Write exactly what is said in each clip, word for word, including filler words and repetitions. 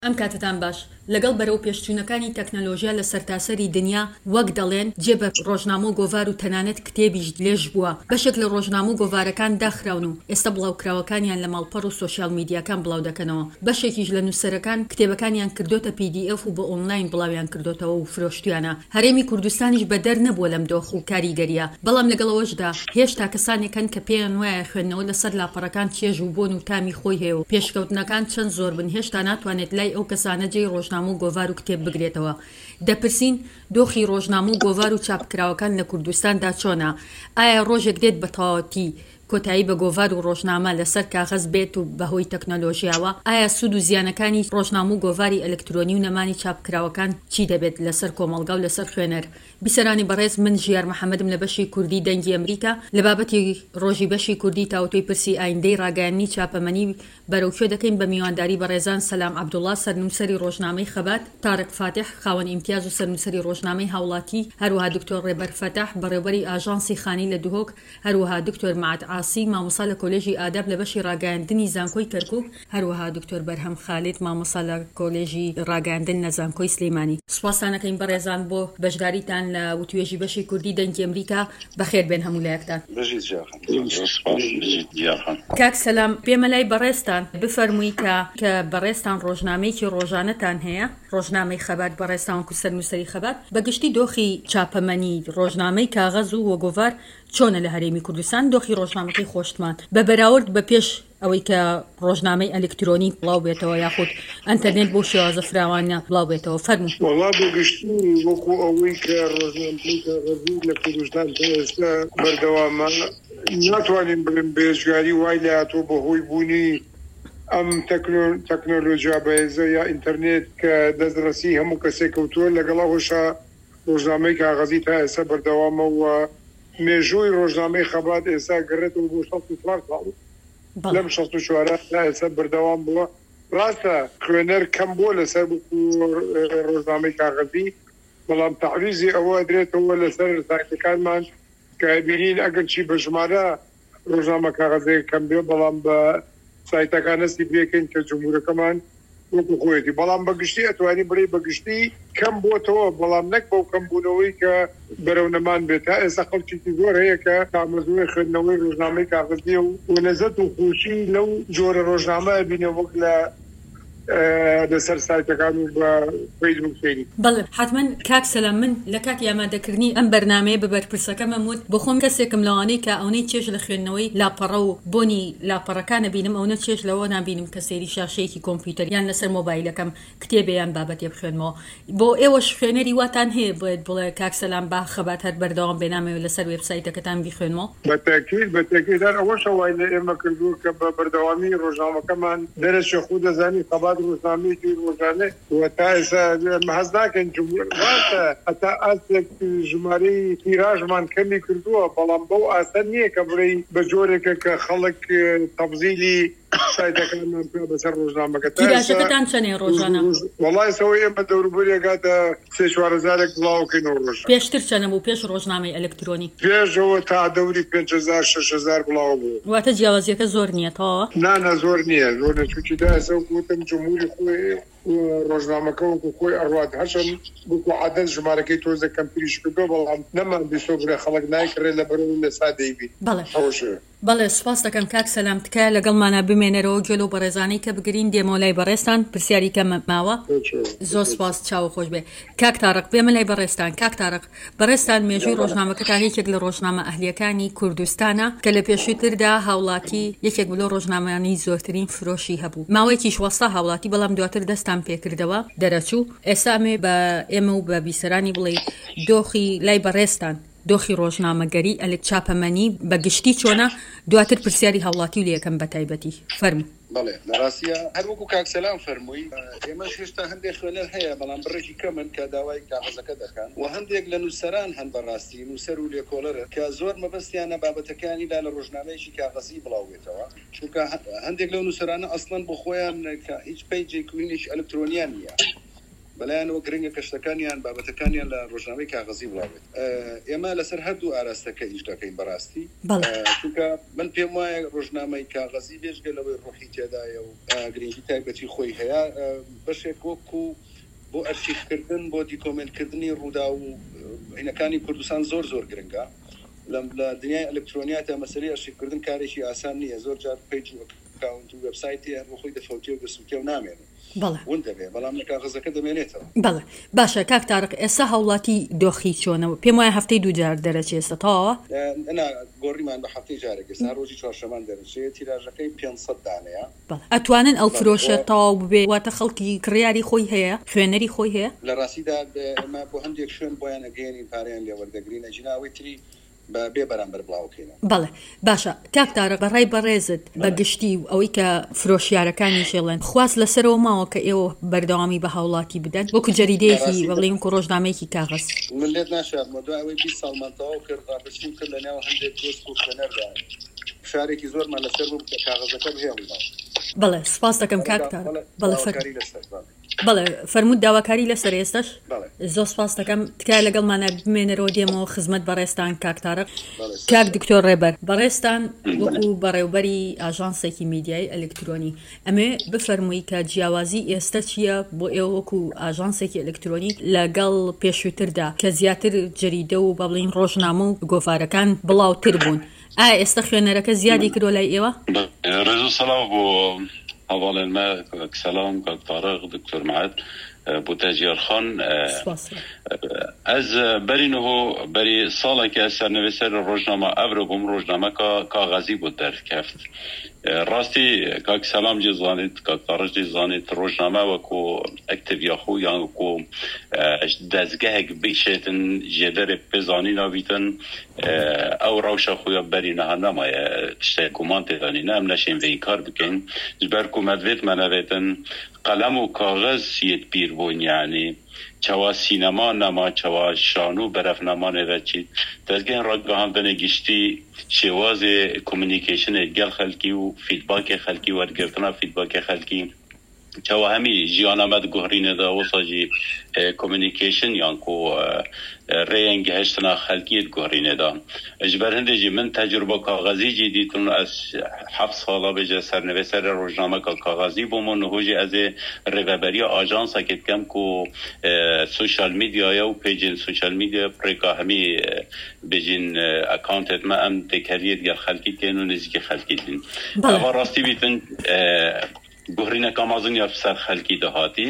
ئەم کاتتان باش لەگەڵ بەرەو پێشچوونەکانی تەکنەلۆژیا لە سەرتاسەری دنیا وەک دەڵێن جێبە ڕۆژنامە و گۆڤار و تەنانەت کتێبیش لێژ بووە بەشێک لە ڕۆژنامە و گۆڤارەکان داخراون و ئێستا بڵاوکراوەکانیان لە ماڵپەڕ و سۆشیال میدیاکان بڵاو دەکەنەوە بەشێکیش لە نووسەرەکان کتێبەکانیان کردوتە پی دی ئەف و بە ئۆنلاین بڵاویان کردوتەوە و فرۆشتیانە هەرێمی کوردستانیش بەدەر نەبووە لەم دۆخ و کاریگەریە بەڵام لەگەڵەوەشدا هێشتا کەسانێکن کە پێیان وایە خوێندنەوە لەسەر لاپەڕەکان چێژ و بۆن و تامی خۆی هەیە و پێشکەوتنەکان چەند زۆر بن هێشتا ناتوانێت لای ئەو کەسانە جێی ڕۆژنامە و گۆڤار و کتێب بگرێتەوە دەپرسین دۆخی ڕۆژنامە و گۆڤار و چاپکراوەکان لە کوردستاندا چۆنە ئایا ڕۆژێک دێت بە تەواوەتی کۆتایی بە گۆڤار و ڕۆژنامە لەسەر کاغەز بێت و بەهۆی تەکنەلۆژیاوە ئایا سود و زیانەکانی ڕۆژنامە و گۆڤاری ئەلکترۆنی و نەمانی چاپکراوەکان چی دەبێت لەسەر کۆمەڵگا و لەسەر خوێنەر بیسەرانی بەڕێز من ژیار محەممەدم لە بەشی کوردی دەنگی ئەمریکا لە بابەتی ڕۆژی بەشی کوردی تاوتۆی پرسی ئایندەی ڕاگەیاندنی چاپەمەنی بەرەوکێ دەکەین بە میوانداری بەڕێزان سەلام عەبدوڵڵا سەرنووسەری ڕۆژنامەی خەبات تارق فاتح خاوەن ئیمتیاز و سەرنووسەری ڕۆژنامەی هاوڵاتی هەروەها دکتۆر ڕێبەر فەتاح بەڕێوەبەری ئاژانسی خانی لە دوهۆک هەروەها دکتۆر مەعەد عاسی مامۆستا لە کۆلێژی ئاداب لە بەشی ڕاگەیاندنی زانکۆی کەرکووک هەروەها دکتۆر بەرهەم خالید مامۆستا لە کۆلێژی ڕاگەیاندن لە زانکۆی سلێمانی سوپاسانەکەین بەڕێزان بۆ بەشداریتان لە وتوێژی بەشی کوردی دەنگی ئەمریکا بەخێر بێن هەموو لایەکتان کاک سەلام پێمە لای بەڕێزتان بفەرمووی کە کە بەڕێزتان ڕۆژنامەیەکی ڕۆژانەتان هەیە ڕۆژنامەی خەبات بەڕێزتان و سەرنووسەری خەبات بەگشتی دۆخی چاپەمەنی ڕۆژنامەی کاغەز و وەگۆڤار چۆنە لە هەرێمی کوردستان دۆخی ڕۆژنامەکەی خۆشتمان بە بەراورد بە پێش ئەوەی کە ڕۆژنامەی ئەلکترۆنی بڵاو بێتەوە یاخود ئەنتەرنێت بۆ شێوازە فراوانە بڵاو بێتەوە فەرموو وەڵا بەگشتی وەکو ئەوەی کە ڕۆژنامەی کاغەزی لە کوردستان ئێستا بەردەوامە ناتوانین بڵێن بێژگاری وای لە هاتووە بەهۆی بوونی ئەم تەکنۆلۆژیا بەهێزە یا ئینتەرنێت کە دەستڕەسی هەموو کەسێک کەوتووە لەگەڵەوەشە ڕۆژنامەی کاغەزی تا ئێستا بەردەوامەوە مێژووی ڕۆژنامەی خەبات ئێستا گەڕێتەوە بۆ شەست و چوار ساڵ لەم شەست و چوارە تا ئێستا بەردەوام بووە ڕاستە خوێنەر کەم بووە لەسەر ڕۆژنامەی کاغەزی بەڵام تەعویزی ئەوە درێتەوە لەسەر سایتەکانمان کە بینین ئەگەر چی بە ژمارە ڕۆژنامە کاغەزەیە کەم بێ بەڵام بە سایتەکان هەستی بێکەین کە جمهورەکەمان وەکو خۆیەتی بەڵام بەگشتی ئەتوانی بڵێ بەگشتی کەم بۆتەوە بەڵام نەک بەو کەمبوونەوەی کە بەرەونەمان بێت تا ئێستا خەڵکێکی زۆر هەیە کە تامەزوی خوێندنەوەی ڕۆژنامەی کاغەزیە و وەنەزەت و خۆشی لەو جۆرە ڕۆژنامەیە بینێ وەک لە لەسەر سایتەکان و بە فەیسبووک فێری بەڵێ حتمەن کاک سەلام من لە کاتی ئامادەکردنی ئەم بەرنامەیە بە بەرپرسەکە مەموت بۆ خۆم کەسێکم لەوانەی کە ئەوەی چێژ لە خوێندنەوەی لاپەڕە و بۆنی لاپەڕەکانە بینم ئەوە چێژ لەوە نابینم کە سێری شاشەیەکی کۆمپیوتەر یان لەسەر مۆبایلەکەم کتێبیان بابەتێ بخوێنمەوە بۆ ئێوەش خوێنەری واتان هەیە بێت بڵێ کاک سەلام با خەبات هەر بەردەوام بێنامەوە لەسەر وێبسایتەکەتان بیخوێنمەوە بەتاکید بەتاکید ئەوەش وای لە ئێمە کردووە کە بە بەردەوامی ڕۆژنامەکەمان دەرەشە خۆ دەزانی خەبات ڕۆژنامەیەکی روزانه و تا محض ناکەن واسە هەتا ئاسێک ژمارەی تیراژمان کەمی کردووە بەڵام بەو ئاسە نییە کە بڕی بە جۆرێکە کە خەڵک تەبزیلی سایتەکانمان پێ بەسەر ڕۆژنامەکە تیراژەکەتان چەندێ ڕۆژانە وەڵای سەوەی ئێمە دەوروبەریەکاتە سێ چوار هەزارێک بڵاوکەینەوە ڕۆژ پێشتر چەندە بوو پێش ڕۆژنامەی ئەلکترۆنی پێشەوە تا دەوری پێنج هەزار شەش هەزار بڵاو بوو واتە جیاوازیەکە زۆر نییە تەواوە نانە زۆر نییە زۆر نەچووکیدا ئێستا وتم جمهوری خۆی ڕۆژنامەکە وەکو خۆی ئەڕوات هەشم بکو عادەت ژمارەکەی تۆزە کەمپیریش کردو بەڵام نەمان بیستۆ برێ خەڵک نایکڕێت لە بەرەو لە سادەی بی بەڵێ بەڵێ سوپاس دەکەم کاک سەلام تکایە لەگەڵمانە بمێنەرەوە گوێلە و بەڕێزانەی کە بگرین دێمەوە لای بەڕێستان پرسیاری کە ماوە زۆر سوپاس چاو خۆش بێ کاک تارق بێمە لای بەڕێستان کاک تارق بەڕێستان مێژووی ڕۆژنامەکەتان یەکێک لە ڕۆژنامە ئەهلیەکانی کوردستانە کە لە پێشووتردا هاوڵاتی یەکێک بلۆ ڕۆژنامەیانی زۆرترین فرۆشی هەبوو ماوەیەکی شوەستا هاوڵاتی بەڵام دواتر دەستان پێکردەوە دەرەچوو ئێستا ئەمێ بە ئێمە و بە بیسەرانی بڵێ دۆخی لای بەڕێستان دۆخی ڕۆژنامەگەری ئەلک چاپەمەنی بەگشتی چۆنە دواتر پرسیاری هاوڵاتی و لە یەکەم بە تایبەتی فەرموو بەڵێ لەڕاستیە هەر وەکو کاک سەلام فەرمووی ئێمەش هێشتا هەندێک خوێنەر هەیە بەڵام بڕێکی کەمن کە داوای کاغەزەکە دەکەن و هەندێک لە نووسەران هەن بەڕاستی نووسەر و لێکۆڵەرە کە زۆر مەبەستیانە بابەتەکانی لا لە ڕۆژنامەیەکی کاغەزی بڵاوێتەوە چونکە هەندێک لەو نووسەرانە ئەسڵەن بۆ خۆیان کە هیچ پەیجێک وینیش ئەلکترۆنیان نییە بەلایەنەوە گرنگە کەشتەکانیان بابەتەکانیان لە ڕۆژنامەی کاغەزی بڵاوێت. ئێمە لەسەر هەردوو ئاراستەکە ئیش دەکەین بەڕاستی، چونکە من پێم وایە ڕۆژنامەی کاغەزی بێژگە لەوەی ڕۆحی تێدایە و گرنگی تایبەتی خۆی هەیە، بەشێک وەکو بۆ ئەرشیفکردن بۆ دیکۆمنتکردنی ڕوودا و عینەکانی کوردستان زۆر زۆر گرنگە. لە دنیای ئەلکترۆنیاتە مەسەلەی ئەرشیفکردن کارێکی ئاسان نییە، زۆر جار پیج و ئەکاونت و وێبسایتی هەر بۆ خۆی دەفەوتێ و دەسووتێ و نامێنێت. ون دەبێ بەڵام لە کاغەزەکە دەمێنێتەوە. بەڵێ باشە کاک تارق، ئێستا هەوڵاتی دۆخی چۆنەوە؟ پێم وایە هەفتەی دوو جار دەرەچێ ئێستا تەواوە؟ ئەنا گۆڕیمان بە هەفتەی جارێک، ئێستا ڕۆژی چوارشەمان دەرەچێت، تیراژەکەی پێنجسەد دانەیە. بەڵێ ئەتوانن ئەو فرۆشە تەواو ببێ، واتە خەڵکی کڕیاری خۆی هەیە، خوێنەری خۆی هەیە؟ لە ڕاستیدا ئێمە بۆ هەندێک شوێن بۆیان ئەگەێنین پارەیان لێ وەردەگرین، ئەجیناوی تری بێ بەرامبەر بڵاوکەینەوە. بەڵێ باشە کاک تارق، بەڕای بەڕێزت بە گشتی و ئەوەی کە فرۆشیارەکانی شێڵێن خواست لەسەرەوە ماوە کە ئێوە بەردەوامی بە هاوڵاتی بدەن وەکو جەریدەیەکی بەڵێن و ڕۆژنامەیەکی کاغەز؟ من لێت ناشاردمە دوای ئەوەی بیست ساڵمان تەواو کرد ڕابرسیم کرد لەنێو هەندێک دۆست و خوێنەردا، فشارێکی زۆرمان لەسەر بوو کە کاغەزەکە بهێڵینەوە. بەڵێ سپاس دەکەم کاک تارق. بەڵێ بەڵێ فەرموود داواکاری لەسەر ئێستش زۆر سپاس دەکەم، تکای لەگەڵمانە بمێنەرەوە دێمەوە خزمەت بەڕێستان کاک تارق. کاک دکتۆر ڕێبەر بەڕێستان وەکو بەڕێوبەری ئاژانسێکی میدیای ئەلکترۆنی، ئەمێ بفەرمووی کە جیاوازی ئێستا چییە بۆ ئێوە وەکو ئاژانسێکی ئەلکترۆنی لەگەڵ پێشووتردا کە زیاتر جەریدە و بە بڵین ڕۆژنامە و گۆڤارەکان بڵاوتر بوون؟ ئایا ئێستا خوێنەرەکە زیادی کردوە لای ئێوە؟ ڕێز و سەلاو بۆ هەواڵێن ما سەلام کاک تارق دکتۆر معەد بۆ تەجیار خان. ئەز بەرینەوە بەری ساڵێکە سەرنوێسەر ڕۆژنامە ئەڤرە بووم، ڕۆژنامەکە کاغەزی بۆ دەرکەفت. ڕاستی کاک سەلام جێ زانیت، کاک تارق جێ زانیت، ڕۆژنامە وەکو ئەکتڤیا خۆ یان وەکو دەستگەهێک بشێتن ژێدەرێ پێزانی نابیتن ئەو ڕەوشە خۆیان بەرینەها نامایە شتێک گومان تێدانینە ئەم نەشین vê کار بکەین ji ber ku me divêt me nevêtin قلم و کاغذ یت پیر بوون، یعنی چوا سینما نما چوا شانو برف نما نوچید دزگین را گاهاندن گشتی شواز کمیونیکیشن گل خلکی و فیدباک خلکی و گرفتن فیدباک خلکی چوا همی جیانامد گهرینه دا وساجی کمیونیکیشن یان کو رینگ هشتنا خلکیت گهرینه دا اجبر هنده جی من تجربه کاغذی جی دیتون از هفت ساله بجه سرنویسر روزنامه کاغذی بومون هوجی از ریوبری آژانس اکید کم کو سوشال میدیا یا و پیجین سوشال میدیا پریکا همی بجین اکانتت ما ام دکریت گر خلکی تینو نزدیک خلکی تین اما راستی بیتن گهرینه کامازن یا سر خلکی دهاتی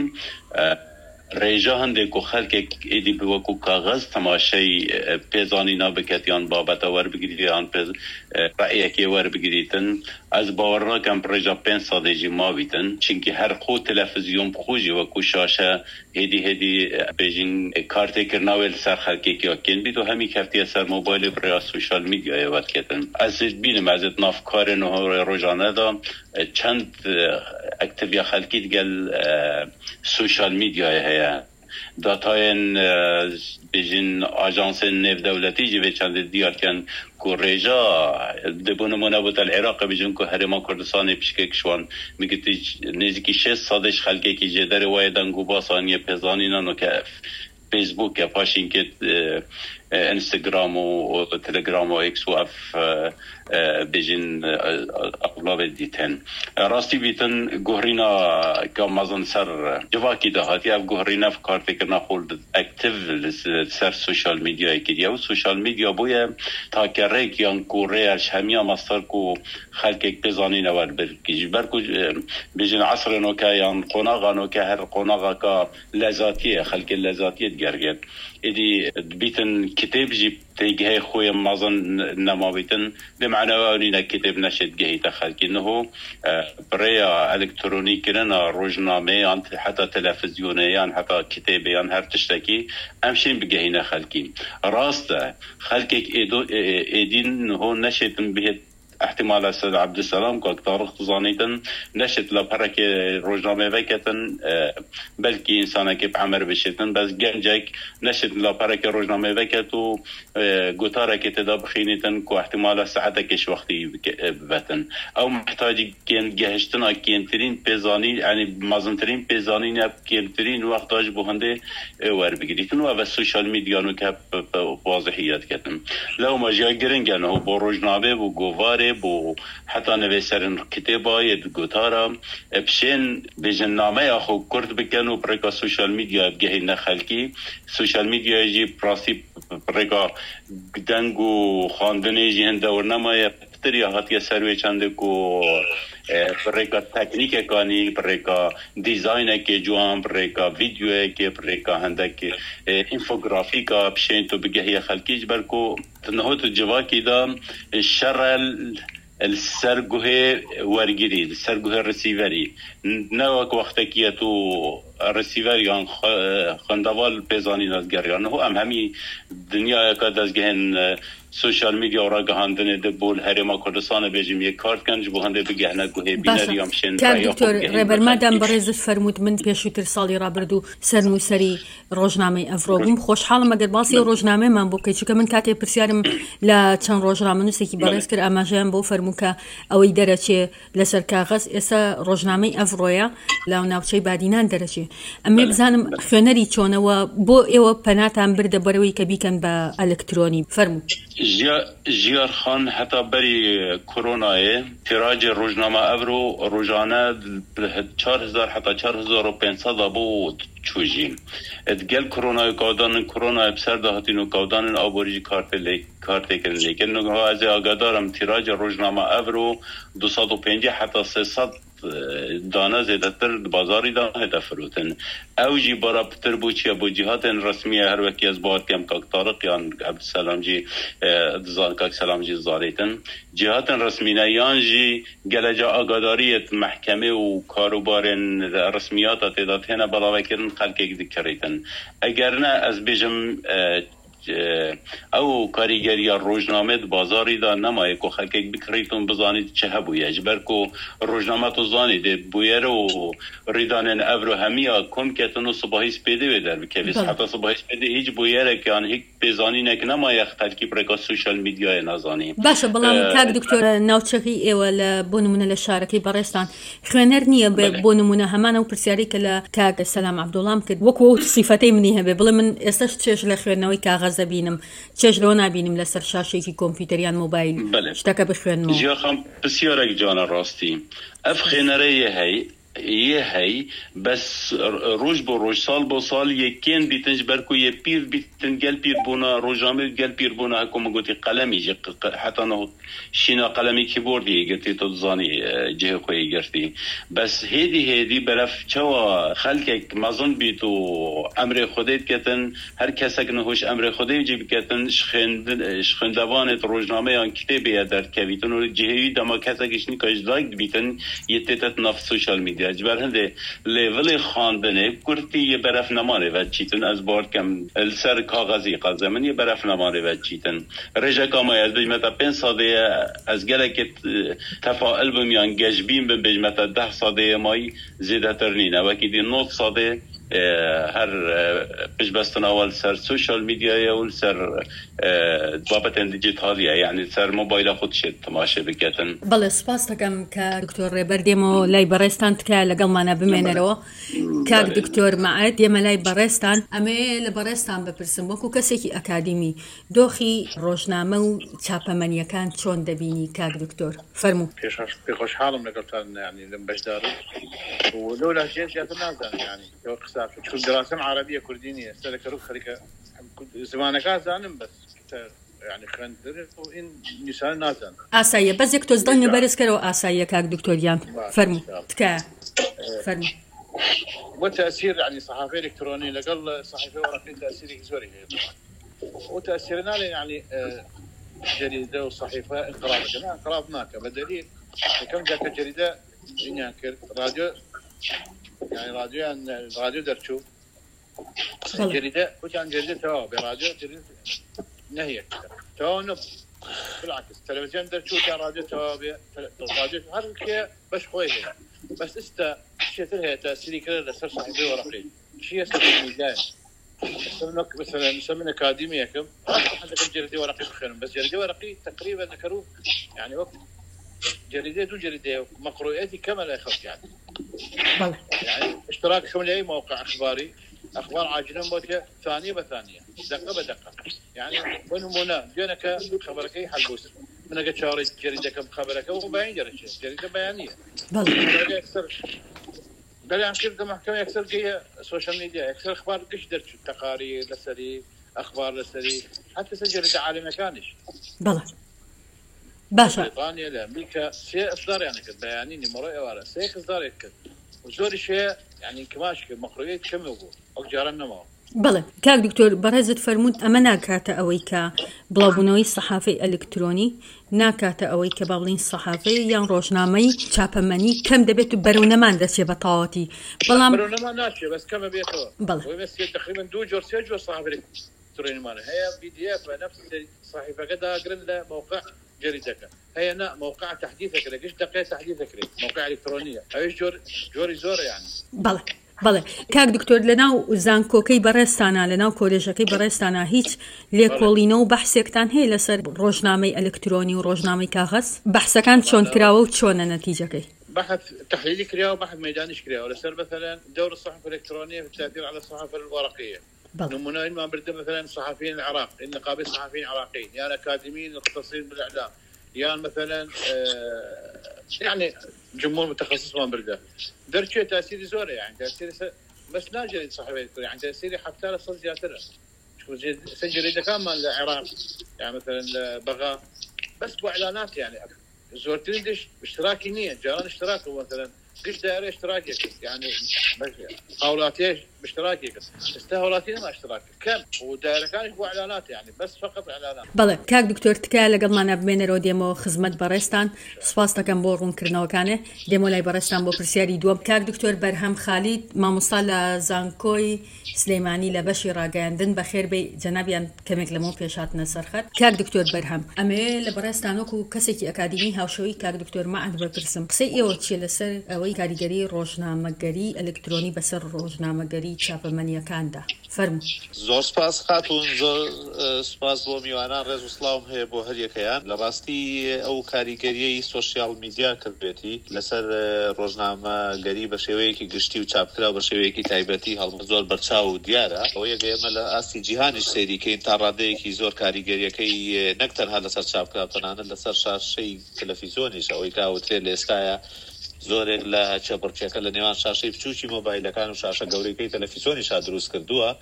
ریجا هنده کو خلک ایدی بوکو کاغذ تماشای پیزانی نابکتیان بابت ور بگیریدن پیز رأیه که ور بگیریدن از باور نکم ریجا پنج سادجی ما بیتن چونکه هر خو تلفزیون خوجی و کو شاشه هدی هدی بیجین کارت کرناول سر خلکی که کن بی تو همی کفتی سر موبایل برای سوشال میدیا یاد کردن از بینم از نافکار نه روزانه دا چند اکتیویا خلکی دگل سوشال میدیا هست داتاین بیشین آژانس نف دولتی جوی چند دیار کن که ریجا دبون منابط العراق بیشون که هرما کردستان پیشکه کشوان میگه نزدیکی شش سادش خلقه که جدر وایدن گوباسانی پزانینانو که فیسبوک یا پاشین که اینستاگرام و تلگرام و ایکس و اف بیشین اقلاب دیتن راستی بیتن گهرینا که مازن سر جواکی دهاتی اف گهرینا فکر فکرنا خورد اکتیو سر سوشال میدیا اکیدیا و سوشال میدیا بویه تا که ریک یان کوره الشهمیا مستر کو خلق یک بزانی نور برکیج برکو بیشین عصر نو که یان قناغا نو که هر قناغا که لذاتیه خلق لذاتیت گرگد ایدی بیتن کتاب جی تیجه خوی مازن نمابیتن بمعنى أننا كتاب نشد جهة خلق إنه بريا إلكتروني كنا روزنامة حتى تلفزيونيا حتى كتابيا هر تشتكي أمشين بجهنا خلقين راست خلقك إدو إدين هو نشد به احتمال السيد عبد السلام كوك طارق زانيتن نشت لبرك روجنامه وكتن بلكي انسان كيف عمر بشتن بس جنجك نشت لبرك روجنامه وكتو قطاره كتدا بخينتن كو احتمال ساعتك ايش وقتي بتن او محتاج كين جهشتنا كينترين بيزاني يعني مازنترين بيزاني كينترين وقتاج بوهنده ور بگیریتن و السوشيال ميديا نو كاب واضحيات كتم لو ما جا گرنگن او بو روجنامه بو گواره بو حتى نویسرن کتابا ید گوتارا بشين بجنامه اخو کرد بکنو برکا سوشيال ميديا بگهی نخلکی سوشيال ميديا جي براسي برکا دنگو خواندنه جي هنده ورنما تریا هاتیه سروی چنده کو برکا تکنیک کانی برکا دیزاین که جوان برکا ویدیو که برکا هنده که انفوگرافیکا بشین تو بگهی خلکیج برکو تنهوت جواکی دا شرل السرگوه ورگیری السرگوه رسیوری نوک وقتی تو رسیوریان خندوال پیزانی نزگریان هو ام همی دنیا که دزگهن سوشال میدیا را گهاندن دبول هرما کردستان بيجم یک کارت کنج بوهنده بگهنه گوهی بینری همشن کار دکتور ریبر مادام برزت فرمود من پیشوتر سالی را بردو سرمو سری روزنامه افروبم خوشحالم اگر باسی روزنامه من بو که چون من کاتی پرسیارم لا چند روزنامه نوسی که برز کر اما جام بو فرمو که اوی درچه لسر کاغذ اسا روزنامه افرویا لا ناوچه بعدینان درچه اما بزنم خنری چونه و بو ایو پناتام برد بروی که بیکن با الکترونی فرمو جیار خان حتی بری کرونای تراج روزنامه افرو روزانه چهار هزار حتی چهار هزار و پانصد بود چوجیم ادگل کرونای کودان کرونا بسر دهاتینو کودان آبوریجی کارت لی کارت کن لیکن نگاه از آگادارم تراج روزنامه افرو دویست و پنجاه حتی سیصد دانه زیده تر بازاری دا هدف فروتن اوجی برا پتر بوچی بو جهات رسمیه هر وکی از باید کم کاک طارق یا عبدالسلام جی دزان کاک سلام جی زاریتن جهات رسمینه یان جی گلجا آگاداریت محکمه و کاروبارن رسمیات تیدات هنه بلاوه کرن خلق اگدی کریتن اگر نه از بیجم او کاریگری روزنامه بازاری دا نمایه که خلق بکریتون بزانید چه هبویه اجبر که روزنامه تو زانید بویر و ریدانن افرو همیا کم کتنو صباحی سپیده بدر بکویس حتی صباحی سپیده هیچ بویره که آن هیچ بزانی نک نمایه خلقی برکا سوشال میدیای نزانی باشه بلام کاک دکتور ناوچکی ایوال بونمونه لشارکی برستان خوانر نیه بونمونه همان او پرسیاری که کاک سلام عبدالله کرد وکو صفتی منی هبه بلا من استش چش لخوانوی کاغ زبینم چش لو نبینم لسر شاشه‌ای که کامپیوتریان موبایل اشتکه بخوانم جا خم بسیارک جان راستی اف خنره هی یه هی بس روز با روز سال با سال یکین بیتنج برکو یه پیر بیتن گل پیر بونا روزامه گل پیر بونا حکم گوتی قلمی جی حتی نه شینا قلمی کیبوردی گرتی تو زانی جه خوی گرتی بس هدی هدی برف چوا خلک مازن بیتو امر خودت کتن هر کسک نهوش امر خودی جی کتن شخند شخندوان روزنامه آن کتابی در کویتن و جهوی دما کسکش نیکاش لایک بیتن یتت نفس سوشال میدیا اجبر هنده لیول خواندنه کرتی یه برف نماره و چیتن از بارد کم سر کاغذی قضمن یه برف نماره و چیتن رجا کامای از بجمتا پین ساده از گله که تفاعل بمیان گجبین بم بجمتا ده ساده مای زیده ترنینه وکی دی نوت ساده هر بجبستن اول سر سوشال میدیا اول سر بابت دیجیتالیه یعنی سر موبایل خود شد تماشه بکتن بله سپاس دکم که دکتور ریبردیمو لای برستان که لگل مانا بمینرو که دکتور معد یه ملای برستان اما لبرستان بپرسم وکو کسی که اکادمی دوخی روزنامه و چاپمنیه کان چون دبینی که دکتور فرمو پیخوش حالم لقلتان يعني لم بجداري ولولا شيء شيء نازل يعني لو قصار شو دراسة عربية كردينية استلك روح خليك زمان كان زانم بس يعني خن وإن نسان نازل آسايا بس يك تزدني برس كرو آسايا كاك دكتور يان فرمو تكا فرمو وتأثير يعني صحافة إلكترونية لقل صحافة ورقية تأثيره زوري وتأثيرنا يعني جريدة وصحيفة انقراض كمان انقراضناك بدليل كم ذاك الجريدة ينكر راديو يعني راديو يعني راديو درشو جريدة وكان جريدة توا براديو جريدة نهية توا نب بالعكس تلفزيون درتو كان راديو توابع راديو هر كي باش خويه بس استا شيء لها تاثير كذا لسر صحفي ورقي شيء سمي جاي سمنك مثلا سمن اكاديميكم عندكم جريده ورقي بخير بس جريده ورقي تقريبا ذكروا يعني وقت جريده دو جريده مقروءاتي كما لا يخف يعني بله يعني اشتراككم لاي موقع اخباري اخبار عاجله موتة ثانيه بثانيه دقه بدقه يعني ونمونا جونك خبرك اي حلبوس من قد شاريت جريده كم خبرك وباين جريده جريده بيانيه بله اكثر بل عن كيف محكمه اكثر هي السوشيال ميديا اكثر اخبار قش درت تقارير لسري اخبار لسري حتى سجل عالي مكانش بله باشا بريطانيا لامريكا شيء اصدار يعني كذا بيانيني مرئي ورا شيء اصدار كذا وزور شيء يعني كماش مقرويات كم يقول او جارنا ما بله كاك دكتور برهزت فرمود اما ناكاتا اويكا بلابونوي صحافي الكتروني ناكاتا اويكا بابلين صحافي يان روشنامي تشابماني كم دبيتو برونمان دسي بطاوتي بلام برونمان ناشي بس كم بيتو بله وبس تقريبا دو جور سيجو صحافي الكتروني ماله هي بي دي اف نفس الصحيفه قد اقرن موقع جريدك هي نا موقع تحديثك لك ايش دقيقه تحديثك لك موقع الكترونيه ايش جور جوري زور يعني بله بله كاك دكتور لنا زانكوكي برستانا لنا كوليجكي برستانا هيك ليكولينو بحثكتان هي لسر روجنامي الكتروني وروجنامي كاغذ بحث كان شلون كراو وشلون نتيجتك بحث تحليلي كرياو وبحث ميداني كرياو لسر مثلا دور الصحافه الالكترونيه في التاثير على الصحافه الورقيه نمونا ما برد مثلا صحفيين العراق النقابه صحفيين عراقيين يا يعني اكاديميين مختصين بالاعلام يا يعني مثلا آه يعني جمهور متخصص ما برده درجه تاثير زوره يعني تاثير بس ناجر صحفيين يعني تاثير حتى لصل زياتره سجل اذا كان مال العراق يعني مثلا بغاء بس باعلانات يعني زورتين دش اشتراكي نيه جاران اشتراك مثلا قش دائره اشتراكي يعني قولاتي باشتراكي استهولاتي ما اشتراك كم ودائره كان هو اعلانات يعني بس فقط اعلانات بله كاك دكتور تكاله قبل ما نبين رو ديمو خدمت برستان سپاس تکم بورون کرناو کانه ديمو لاي برستان بو پرسیاری دوم کاک دکتور برهم خالد ماموستا زانکوی سليماني لبشي راگاندن بخير بي جنابيان كمك لمو پیشات نسرخت كاك دكتور برهم امي لبرستانوكو كسيكي اكاديمي هاوشوي كاك دكتور ما عند بپرسم قسي ايو تشي لسر اوي کاریگری روزنامه‌گری الکترونی بسر روزنامه‌گری چاپمەنیەکاندا فرمو زۆر سپاس خاتون زۆر سپاس بۆ میوانان ڕێز و سڵاوم هەیە بۆ هەریەکەیان لە ڕاستی ئەو کاریگەریەی سۆشیال میدیا کردبێتی لەسەر ڕۆژنامەگەری بە شێوەیەکی گشتی و چاپکرا بە شێوەیەکی تایبەتی هەڵ زۆر بەرچاو و دیارە ئەو یەک ئێمە لە ئاستی جیهانیش سەیریکەین تا ڕادەیەکی زۆر کاریگەریەکەی نەک تەنها لەسەر چاپکرا تەنانەت لەسەر شاشەی تەلەڤیزۆنیش ئەوەی کاوترێ لە ئێستایە زۆرێک لە چەپڕچێکە لە نێوان شاشەی بچووکی مۆبایلەکان و شاشە گەورەکەی تەلەڤیزۆنیشا دروست کردووە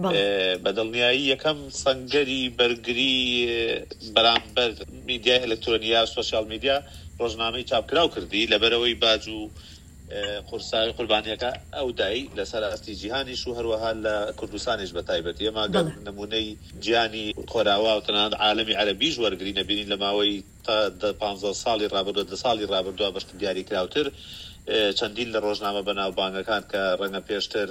بەدڵنیایی یەکەم سەنگەری بەرگری بەرامبەر میدیای ئەلکترۆنیا و سۆشیال میدیا ڕۆژنامەی چاپکراو کردی لەبەرەوەی باج و قورساوی قوربانیەکە ئەو دایی لەسەر ئاستی جیهانیش و هەروەها لە کوردستانیش بە تایبەتی ئێمە گەر نمونەی گیانی خۆراوا و تەنانەت عالەمی عەرەبیش وەرگری نەبینین لە ماوەی تا پانزە ساڵی ڕابردووە دە ساڵی ڕابردووە بەشت دیاری کراوتر چەندین لە ڕۆژنامە بەناوبانگەکان کە ڕەنگە پێشتر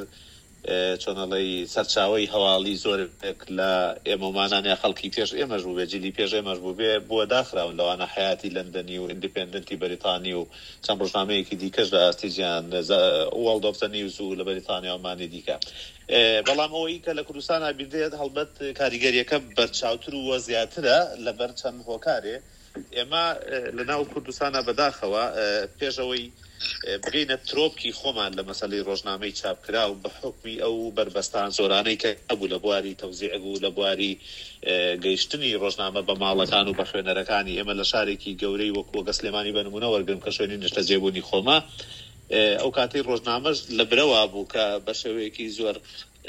چۆنەڵی سەرچاوی هەواڵی زۆرێک لە ئێمەمانانە خەڵکی پێش ئێمەش بوو بێ جلی پێش ئێمەش بوو بێ بووە داخراون لەوانە حیاتی لەندەنی و ئیندیپێندنتی بەریتانی و چەند ڕۆژنامەیەکی دیکەش لە ئاستی جیهان وەڵد ئۆف دە نیوز و لە بەریتانیا ومانی دیکە بەڵام ئەوەی کە لە کوردستانە بیردێت هەڵبەت کاریگەریەکە بەرچاوتر و زیاترە لەبەر چەند هۆکارێ ئێمە لەناو کوردستانە بەداخەوە پێشەوەی بگەینە ترۆپکی خۆمان لە مەسەلەی ڕۆژنامەی چاپکرا و بە حکمی ئەو بربەستان زۆرانەی کە هەبوو لە بواری تەوزیع بوو لە بواری گەیشتنی ڕۆژنامە بە ماڵەکان و بە خوێنەرەکانی ئێمە لە شارێکی گەورەی وەکو وەگە سلێمانی بە نمونە وەرگرم کە شوێنی نیشتە جێبوونی خۆما ئەو کاتەی ڕۆژنامەش لە برەوە بوو کە بە شێوەیەکی زۆر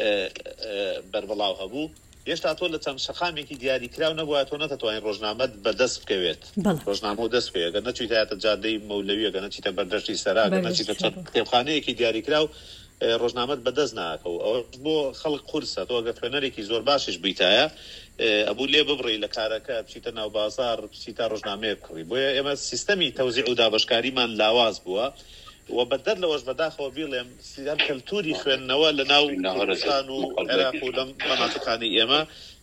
بەربەڵاو هەبوو هێشتا تۆ لە چەند شەقامێکی دیاریکراو نەبووە تۆ نەتەتوانین ڕۆژنامەت بەدەست بکەوێت ڕۆژنامە و دەست پێ گە نەچیتە هاتە جادەی مەولەوی گە نەچیتە بەردەشتی سەرا گە نەچیتە چەند کتێبخانەیەکی دیاریکراو ڕۆژنامەت بەدەست ناکە و ئەوە بۆ خەڵک قورسە تۆ ئەگە خوێنەرێکی زۆر باشش بیتایە ئەبوو لێ ببڕی لە کارەکە بچیتە ناو بازار بچیتە ڕۆژنامەیە بکڕی بۆیە ئێمە سیستەمی تەوزیع و دابەشکاریمان لاواز بووە و بەدەر لەوەش بەداخەوە بیڵێم سیدان کەلتوری خوێندنەوە لە ناو کوردستان و عێراق و لەم مەناطقانی ئێمە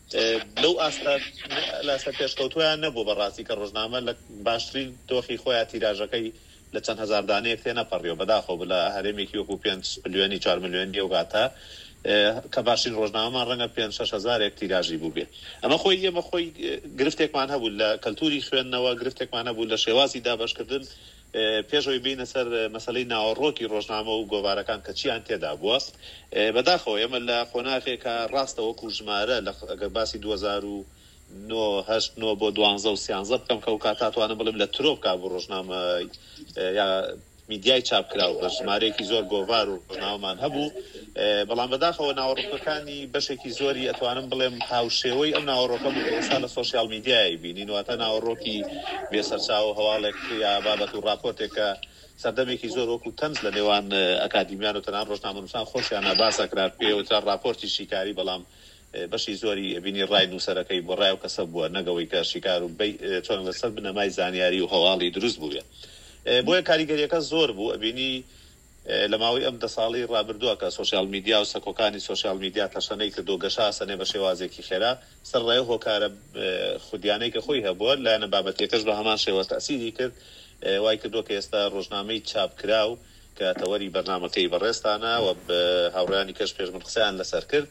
لەو ئاستا لاسە پێشکەوتویان نەبوو بەڕاستی کە ڕۆژنامە لە باشترین دۆخی خۆیان تیراژەکەی لە چەند هەزار دانەیەک تێ نەپەڕیەوە بەداخەوە لە هەرێمێکی وەکو پێنج ملیۆنی چوار ملیۆنی ئەوگاتە کە باشترین ڕۆژنامەمان ڕەنگە پێنج شەش هەزارێک تیراژی بوو بێ. ئەمە خۆی ئێمە خۆی گرفتێکمان هەبوو لە کەلتوری خوێندنەوە، گرفتێکمان هەبوو لە شێوازی دابەشکردن پێشەوەی بینە سەر مەسەلەی ناوەڕۆکی ڕۆژنامە و گۆڤارەکان کە چیان تێدا بووە. بەداخەوە ئێمە لە خۆناغێکە ڕاستە وەکو ژمارە ئەگەر باسی دوو هەزار و نۆ هەشت نۆ بۆ دوانزە و سیانزە بکەم کە و کاتاتوانم بڵم لە ترۆ بکا بۆ ڕۆژنامە یا میدیای چاپکراو بە ژمارەیەکی زۆر گۆڤار و ڕۆژنامەمان هەبوو. بەڵام بەداخەوە ناوەڕۆکەکانی بەشێکی زۆری ئەتوانم بڵێم هاوشێوەی ئەم ناوەڕۆکە بوو ئێستا لە سۆشیال میدیای بینین، واتە ناوەڕۆکی بێسەرچاو هەواڵێک یا بابەت و راپۆرتێکە سەردەمێکی زۆر وەکو تەنز لە نێوان ئەکادیمیان و تەنان ڕۆژنامەنووسان خۆشیان باسە کرار پێوتە راپۆرتی شیکاری، بەڵام بەشی زۆری بینی ڕای نووسەرەکەی بۆ ڕای و کەسە بووە نەگەوەی کە شیکار و چۆن لەسەر بنەمای زانیاری و هەواڵی دروست بووە. بۆیە کاریگەریەکە زۆر بوو. ئەبینی لە ماوەی ئەم دە ساڵی ڕابردووە کە سۆشیال میدیا و سەکۆکانی سۆشیال میدیا تەشەنەی کردو گەشا سەنێ بە شێوازێکی خێرا سەر ڕێ هۆکارە خودیانەی کە خۆی هەبووە لایەنە بابەتێکەش بە هەمان شێوە تەسیری کرد، وای کردو کە ئێستا ڕۆژنامەی چاپکراو کە تەوەری بەرنامەکەی بەڕێستانە و هاوڕێیانی کەش پێش من قسەیان لەسەر کرد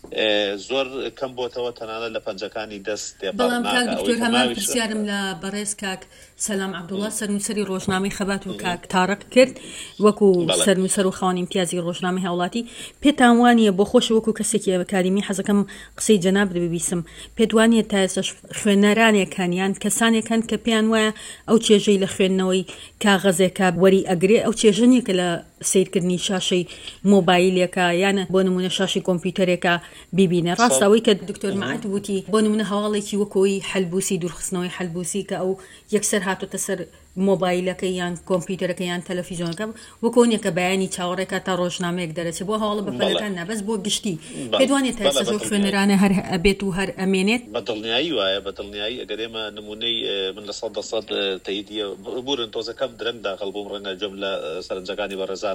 زۆر کەم بۆتەوە تەنانە لە پەنجەکانی دەست تێپەڕ ناکە. بەڵام کاک دکتۆر هەمان پرسیارم لە بەڕێز کاک سەلام عەبدوڵڵا سەرنووسەری ڕۆژنامەی خەبات و کاک تارق کرد وەکو سەرنووسەر و خاوەنی امتیازی ڕۆژنامەی هاوڵاتی، پێتان وانییە بۆ خۆش وەکو کەسێکی ئەکادمی حەزەکەم قسەی جەناب ببیسم، پێت وانییە تا ئێستاش خوێنەرانێکانیان کەسانێکن کە پێیان وایە ئەو چێژەی لە خوێندنەوەی کاغەزێکە وەری ئەگرێ ئەو چێژنێکە لە سیرکردنی شاشەی مۆبایلێکە یانە بۆ نمونە شاشی کۆمپیوتەرێکە بیبینە. ڕاستەوەی کە دکتۆر مەعەد وتی بۆ نمونە هەواڵێکی وەکۆی حەلبوسی دوورخستنەوەی حەلبوسی کە ئەو یەکسەر هاتوتە سەر مۆبایلەکە یان کۆمپیوتەرەکە یان تەلەڤیزۆنەکە وەکۆنیەکە بەیانی چاوەڕێکە تا ڕۆژنامەیەک دەرەچێت بۆ هەواڵە بەپەلەکان نەبەس بۆ گشتی پێدوانێت تا ئێستا زۆر خوێنەرانە هەر ئەبێت و هەر ئەمێنێت بەدڵنیایی وایە بەدڵنیایی ئەگەر ئێمە نمونەی من لە سەد دەسەد تەییدیە بورن تۆزەکەم درەنگ داخەڵ بووم ڕەنگە جەم لە سەرنجەکانی بەڕێزان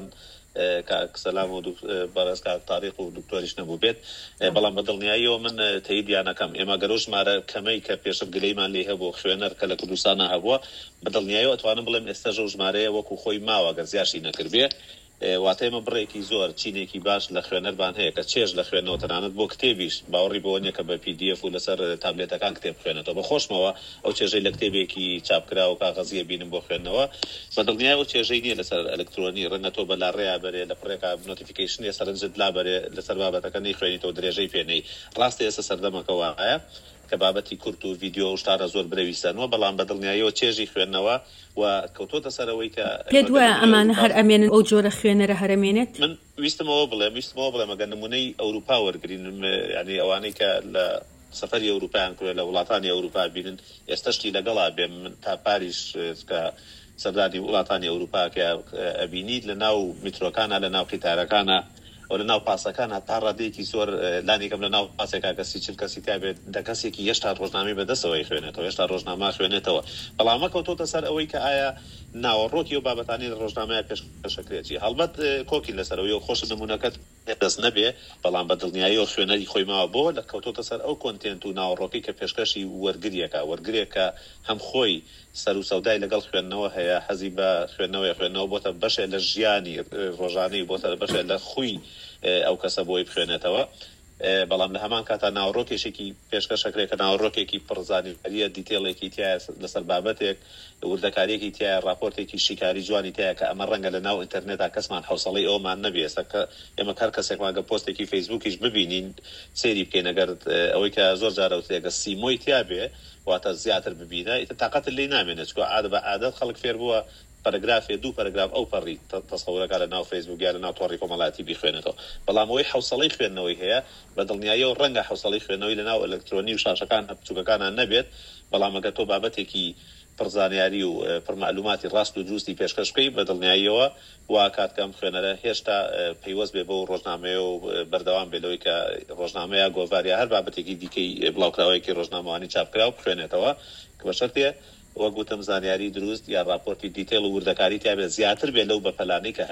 کاک سەلام و بەڕێز کاک تاریق و دکتۆریش نەبوو بێت، بەڵام بەدڵنیاییەوە من تەییدیانەکەم. ئێمە گەرۆ ژمارە کەمەی کە پێشتر گلەیمان لێ هەبوو خوێنەر کە لە کوردستانە هەبووە بەدڵنیاییەوە ئەتوانم بڵێم ئێستا ژەو ژمارەیە وەکو خۆی ماوە گەر زیاشی نەکردبێ. واتە ئێمە بڕێکی زۆر چینێکی باش لە خوێنەربان هەیە کە چێژ لە خوێنەوە تەنانەت بۆ کتێبیش باوەڕی بۆ نییە کە بە پی دی ئەف و لەسەر تابلێتەکان کتێب خوێنێتەوە بەخۆشمەوە ئەو چێژەی لە کتێبێکی چاپکرا و کاغەزیە بینم بۆ خوێندنەوە بەدڵنیایەوە چێژەی نییە لەسەر ئەلکترۆنی ڕەنگە تۆ بە لاڕێیا بەرێ لە پڕێکا نۆتیفیکیشنی سەرنجت لابەرێ لەسەر بابەتەکە نەیخوێنیتەوە درێژەی پێنەی. ڕاستی ئێستا سەردەمەکە وایە کە بابەتی کورت و ڤیدیۆ و شتارە زۆر برەویستنەوە، بەڵام بەدڵنیاییەوە چێژی خوێندنەوە و کەوتۆتە سەرەوەی کە پێت وایە ئەمانە هەر ئەمێنن ئەو جۆرە خوێنەرە هەرەمێنێت. من ویستمەوە بڵێم ویستمەوە بڵێم ئەگەر نمونەی ئەوروپا وەرگرین، یعنی ئەوانەی کە لە سەفەری ئەوروپایان کرد لە وڵاتانی ئەوروپا بینن ئێستاشتی لەگەڵا بێ من تا پاریش کە سەردانی وڵاتانی ئەوروپا کە ئەبینیت لە ناو میترۆکانە لە ناو قیتارەکانە و لە ناو پاسەکانە تا ڕادەیەکی زۆر لانێکم لە ناو پاسێکا کەسی چل کەسی تا بێت دە کەسێکی هێشتا ڕۆژنامەی بەدەستەوەی خوێنێتەوە هێشتا ڕۆژنامە خوێنێتەوە. بەڵام کەوتۆتە سەر ئەوەی کە ئایا ناوەڕۆکی و بابەتانی لە ڕۆژنامەیە پێشکەشەکرێتی هەڵبەت کۆکی لەسەرەوەی و خۆش نمونونەکەت دەست نەبێ، بەڵام بەدڵنیایی و خوێنەری خۆی ماوە بۆ لە کەوتۆتە سەر ئەو کۆنتێنت و ناوەڕۆکی کە پێشکەشی وەرگریەکە وەرگرێکە هەم خۆی سەر و سەودای لەگەڵ خوێندنەوە هەیە حەزی بە خوێندنەوەی خوێندنەوە بۆتە بەشێ لە ژیانی ڕۆژانەی بۆتە بەشێ لە خوی ئەو کەسە بۆی بخوێنێتەوە. بەڵام لە هەمان کاتا ناوڕۆکێشێکی پێشکەشەکرێت کە ناوڕۆکێکی پڕزانیاریە دیتێڵێکی تایە لەسەر بابەتێک وردەکاریەکی تایە راپۆرتێکی شیکاری جوانی تایە کە ئەمە ڕەنگە لە ناو ئینتەرنێتا کەسمان حوسڵەی ئەومان نەبێسە کە ئێمە هەر کەسێکماگە پۆستێکی فەیسبووکیش ببینین سێری بکەین ئەگەر ئەوەی کە زۆر جارە وتێگە سیمۆی تیا بێ واتە زیاتر ببینە ئیتر تااقەت لێ نامێنێت چکە عادە بە عادەت خەڵک فێر بووە پەرەگرافێ دوو پەرەگراف ئەو پەڕی تەسەورەکە لە ناو فەیسبووک یا لە ناو تۆڕی کۆمەڵاتی بیخوێنێتەوە. بەڵام ئەوەی حوسڵەی خوێندنەوەی هەیە بەدڵنیاییەوە ڕەنگە حوسڵەی خوێندنەوەی لە ناو ئەلکترۆنی و شاشەکان بچووکەکانان نەبێت، بەڵام ئەگەر تۆ بابەتێکی پڕزانیاری و پڕمعلوماتی ڕاست و دروستی پێشکەش بکەی بەدڵنیاییەوە وا کاتکەم خوێنەرە هێشتا پەیوەست بێ بۆ ڕۆژنامەیە و بەردەوام بێتەوەی کە ڕۆژنامەیە گۆڤاریا هەر بابەتێکی دیکەی بڵاوکراوەیەکی ڕۆژنامەوانی چاپکرا و بخوێنێتەوە کە بە شەرتێ وەگوتم زانیاری دروست یا راپۆرتی دیتێڵ و وردەکاری تیا بێت زیاتر بێت لەو بەپەلانەی کە هەیە.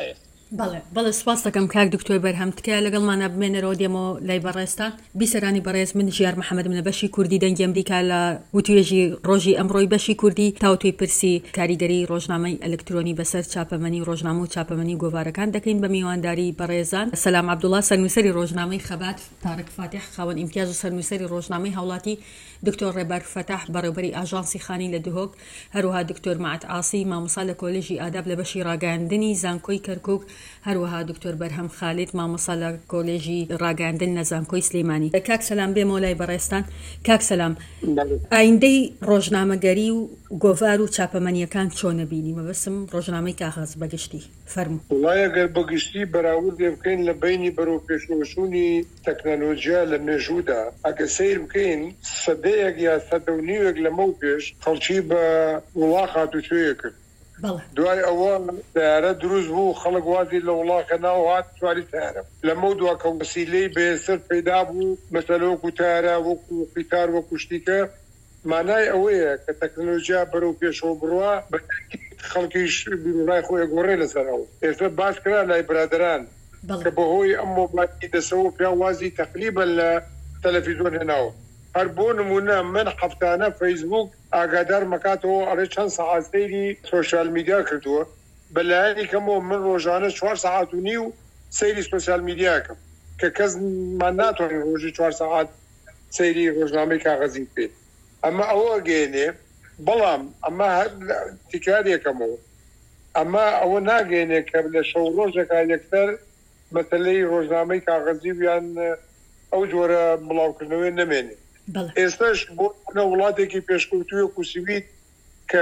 بەڵێ بەڵێ سپاس دەکەم کاک دکتۆر بەرهەم تکایە لەگەڵمانە بمێنەرەوە دێمەوە لای بەڕێستان بیسەرانی بەڕێز من ژیار محەممەد منە بەشی کوردی دەنگی ئەمریکا لە وتوێژی ڕۆژی ئەمڕۆی بەشی کوردی تاوتوی پرسی کاریگەری ڕۆژنامەی ئەلکترۆنی بەسەر چاپەمەنی ڕۆژنامە و چاپەمەنی گۆڤارەکان دەکەین بە میوانداری بەڕێزان سەلام عەبدوڵڵا سەرنووسەری ڕۆژنامەی خەبات تارک فاتح خاوەن ئیمتیاز و سەرنووسەری ڕۆژنامەی هاوڵاتی دکتۆر ڕێبەر فەتاح بەڕێوەبەری ئاژانسی خانی لە دهۆک هەروەها دکتۆر مەعەد ئاسی مامۆستا لە کۆلێژی ئاداب لە بەشی ڕاگەاندنی زانکۆی کەرکووک هەروەها دکتۆر بەرهەم خالید مامۆستا لە کۆلێژی ڕاگەاندن لە زانکۆی سلێمانی. کاک سەلام بێمەوە لای بەڕێستان. کاک سەلام ئایندەی ڕۆژنامەگەری و گۆڤار و چاپەمەنیەکان چۆنە بینی؟ مەبەستم ڕۆژنامەی کاغەز بەگشتی فەرموو. وڵای ئەگەر بەگشتی بەراورد بکەین لە بینی بەرەو پێشوەچوونی تەکنەلۆژیا لە مێژوودا ئەگە سیر بکەین سەدەیەک یا سەدە و نیوێک لەمە پێش خەڵکی بە وڵا هاتوچۆیە کرد. دوای ئەوە تیارە دروست بوو خەڵک وازی لە وڵاکە ناو هات سواری تیارە لەمە دووەکە وەسیلەی بێسەر پەیدا بوو مەسەلە وەکو تارە وەکو قیتار وەکو شتیکە مانای ئەوەیە کە تەکنەلۆژیا بەرەو پێشەوە بڕوا بە خەڵکیش بیرڕای خۆی گۆڕێ لەسەرەوە. ئێستا باس کرا لای برادران کە بەهۆی ئەم مۆبایلی دەسەوە پیاوازی تەقریبەن لە تەلەڤیزۆن هێناوە. هەر بۆ نمونە من حەفتانە فەیسبوک ئاگادار مەکاتەوە ئەڕێ چەند سەعات سەیری سۆشیال میدیا کردووە بەلایەنی کەمەوە من ڕۆژانە چوار سەعات و نیو سەیری سۆشیال میدیاکەم کە کەسمان ناتوانێت ڕۆژی چوار سەعات سەیری ڕۆژنامەی کاغەزی بێت. ئەمە ئەوە گەێنێ بەڵام ئەمە هەر تیکارێکەمەوە ئەمە ئەوە ناگەێنێ کە لە شەو ڕۆژێکا یەکسەر مەسەلەی ڕۆژنامەی کاغەزی بیان ئەو جۆرە بڵاوکردنەوەی نەمێنێ. ئێستاش بۆ وڵاتێکی پێشکەوتووی کوسیویت کە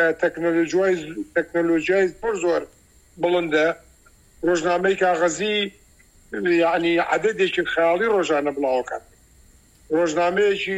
تەکنەلۆژیای زۆر زۆر بڵندە ڕۆژنامەی کاغەزی یعنی عەدەدێکی خەیاڵی ڕۆژانە بڵاوەکان. ڕۆژنامەیەکی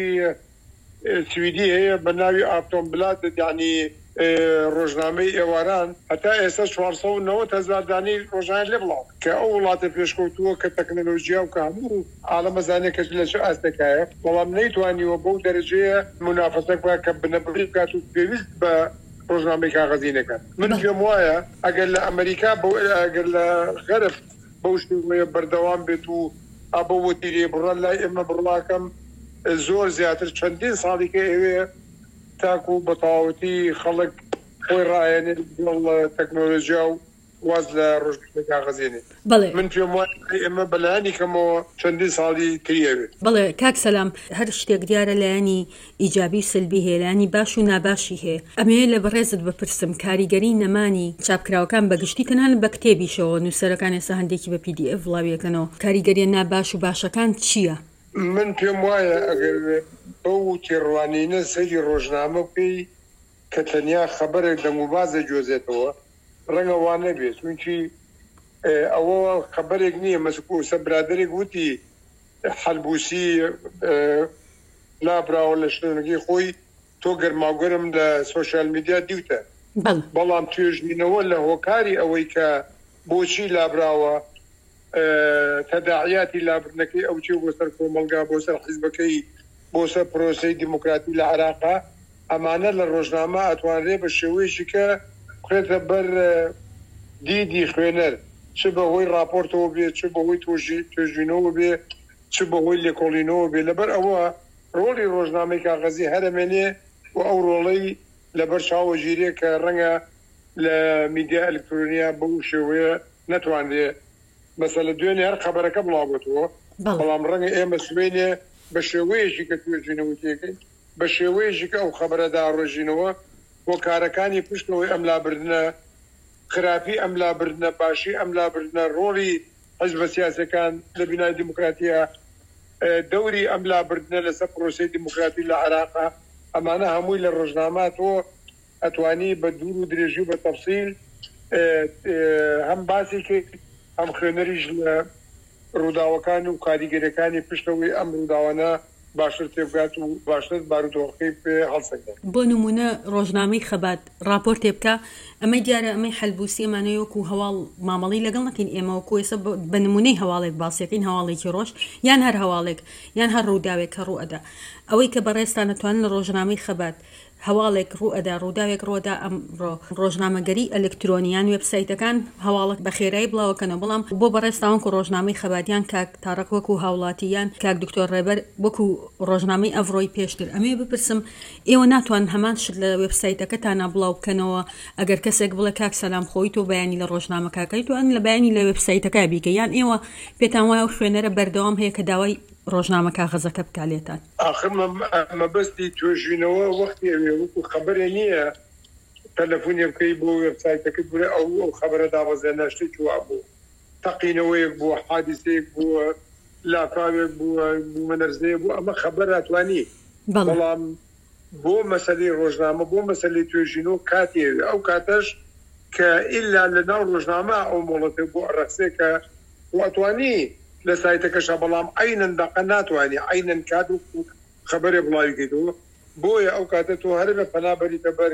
سویدی هەیە بە ناوی ئاپتۆن بلات یعنی ڕۆژنامەی ئێواران هەتا ئێستا چوارسەد و نەوەت هەزار دانەی ڕۆژانە لێ بڵاو کە ئەو وڵاتە پێشکەوتووە کە تەکنەلۆژیا و کە هەموو عالەمە زانێ کەس لە چه ئاستەکایە بەڵام نەیتوانیوە بەو دەرەجەیە منافەسە بکات کە بنەبڕی بکات و پێویست بە ڕۆژنامەی کاغەزی نەکات. من پێم وایە ئەگەر لە ئەمریکا ئەگەر لە غەرب بەو شێوەیە بەردەوام بێت و ئابە وەتیرێ بڕەن لای ئێمە بڕڵاکەم زۆر زیاتر چەندین ساڵی کە ئێوێ تاکو بە تەواوەتی خەڵک خۆی ڕایەنێت دڵ تەکنۆلۆژیا و واز لە ڕۆژنامەی کاغەزێنێ. من پێم وایە ئێمە بەلایەنی کەمەوە چەندین ساڵی تریەوێت. بەڵێ کاک سەلام هەر شتێک دیارە لایەنی ئیجابی سلبی هەیە لایەنی باش و ناباشی هەیە. ئەمەیە لە بەڕێزت بپرسم کاریگەری نەمانی چاپکراوەکان بەگشتی تەنها بە کتێبیشەوە نووسەرەکان ئێستا هەندێکی بە پی دی ئەف وڵاویەکەنەوە کاریگەریە ناباش و باشەکان چییە؟ من پێم وایە ئەگەر بەو تێڕوانینە سەیری ڕۆژنامە بکەی کە تەنیا خەبەرێک دەموبازە جۆزێتەوە ڕەنگە وان نەبێت چونکی ئەوە خەبەرێک نییە مەسکوسە برادێک وتی حەلبوسی لابراوە لە شوێنگی خۆی تۆ گەرماگەرم لە سۆشیال میدیا دیوتە بەڵام توێژبینەوە لە هۆکاری ئەوەی کە بۆچی لابراوە تەداعیاتی لابرنەکەی ئەو چی بۆ سەر کۆمەلگا بۆ سەر حیزبەکەی بۆ سەر پرۆسەی دیموکراتی لە عێراقا ئەمانە لە ڕۆژنامە ئەتوانرێ بە شێوەیەکی کە بخێتە بەر دیدی خوێنەر چ بەهۆی راپۆرتەوە بێ چ بەهۆی توێژبینەوە بێ چ بەهۆی لێکۆڵینەوە بێ لەبەر ئەوە ڕۆڵی ڕۆژنامەی کاغەزی هەرەمێنێ و ئەو ڕۆڵەی لەبەر چاوە ژیرێ کە ڕەنگە لە میدیا ئەلکترۆنیا بەو شێوەیە نەتوانرێ مەسەلە دوێنێ هەر خەبەرەکە بڵاوبێتەوە بەڵام ڕەنگە ئێمە سوێنێ بە شێوەیەکی کە توێژینەوەتیەکەی بە شێوەیەکی کە ئەو خەبەرەدا ڕۆژینەوە بۆ کارەکانی پشتەوەی ئەملابردنە خراپی ئەملابردنە باشی ئەملابردنە ڕۆڵی حیزبە سیاسەکان لە بینای دیموکراتیە دەوری ئەملابردنە لەسەر پرۆسەی دیموکراتی لە عێراقا ئەمانە هەمووی لە ڕۆژناماتەوە ئەتوانی بە دوور و درێژی و بە تەفسیل هەم باسی کرد ئەم خوێنەریش لە ڕووداوەکانی و کاریگەریەکانی پشتەوەی ئەم ڕووداوانە باشتر تێبگات و باشتر بارودۆخەکەی پێ هەڵسەکات. بۆ نمونە ڕۆژنامەی خەبات راپۆرت تێ بکە ئەمەی دیارە ئەمەی حەلبوسی ئەمانەیەک و هەواڵ مامەڵی لەگەڵ نەکەین ئێمە و کۆیسە بە نمونەی هەواڵێک باسیەکەین هەواڵێکی ڕۆژ یان هەر هەواڵێک یان هەر ڕووداوێک کە ڕوو ئەدا ئەوەی کە بەڕێستان نەتوانن لە ڕۆژنامەی خەبات هەواڵێک ڕوئەدا ڕووداوێک ڕۆدا ئەم ڕۆژنامەگەری ئەلکترۆنیان وێبسایتەکان هەواڵک بە خێرایی بڵاوەکەنەوە بەڵام بۆ بەڕێستاوان و ڕۆژنامەی خەباتیان کاک تارەق وەکو هاوڵاتیان کاک دکتۆر ڕێبەر وەکو ڕۆژنامەی ئەڤڕۆی پێشتر ئەمێ بپرسم ئێوە ناتوان هەمان شت لە وێبسایتەکەتانە بڵاو بکەنەوە ئەگەر کەسێک بڵێ کاک سەلام خۆی تۆ بەیانی لە ڕۆژنامەکەکەیت و ئەن لە بەیانی لە وێبسایتەکە بیکە یان ئێوە پێتان وایە و خوێنەرە بەردەوام هەیە کە داوای ڕۆژنامە کاغەزەکە بکالێتان آخر مەبەستی توێژینەوە وەختی وەکو خەبەرێ نییە تەلەفۆنی بکەی بۆ وێبسایتەکەت بڵێ ئەو ئەو خەبەرە دابەزێنە شتێکی وا بوو تەقینەوەیەک بووە حادیسەیەک بووە لاکاوێک بووە بوومەنەرزەیە بوو ئەمە خەبەر هاتوانی بەڵام بۆ مەسەلەی ڕۆژنامە بۆ مەسەلەی توێژینەوە کاتێ ئەو کاتەش کە ئیلا لە ناو ڕۆژنامە ئەو مۆڵەتە بۆ ئەڕەخسێ کە واتوانی لە سایتەکەشە بەڵام عینەن دەقە ناتوانێ عینەن کات و خەبەرێ بڵاویکەیتەوە بۆیە ئەو کاتە تۆ هەر بە پەنابەریتە بەر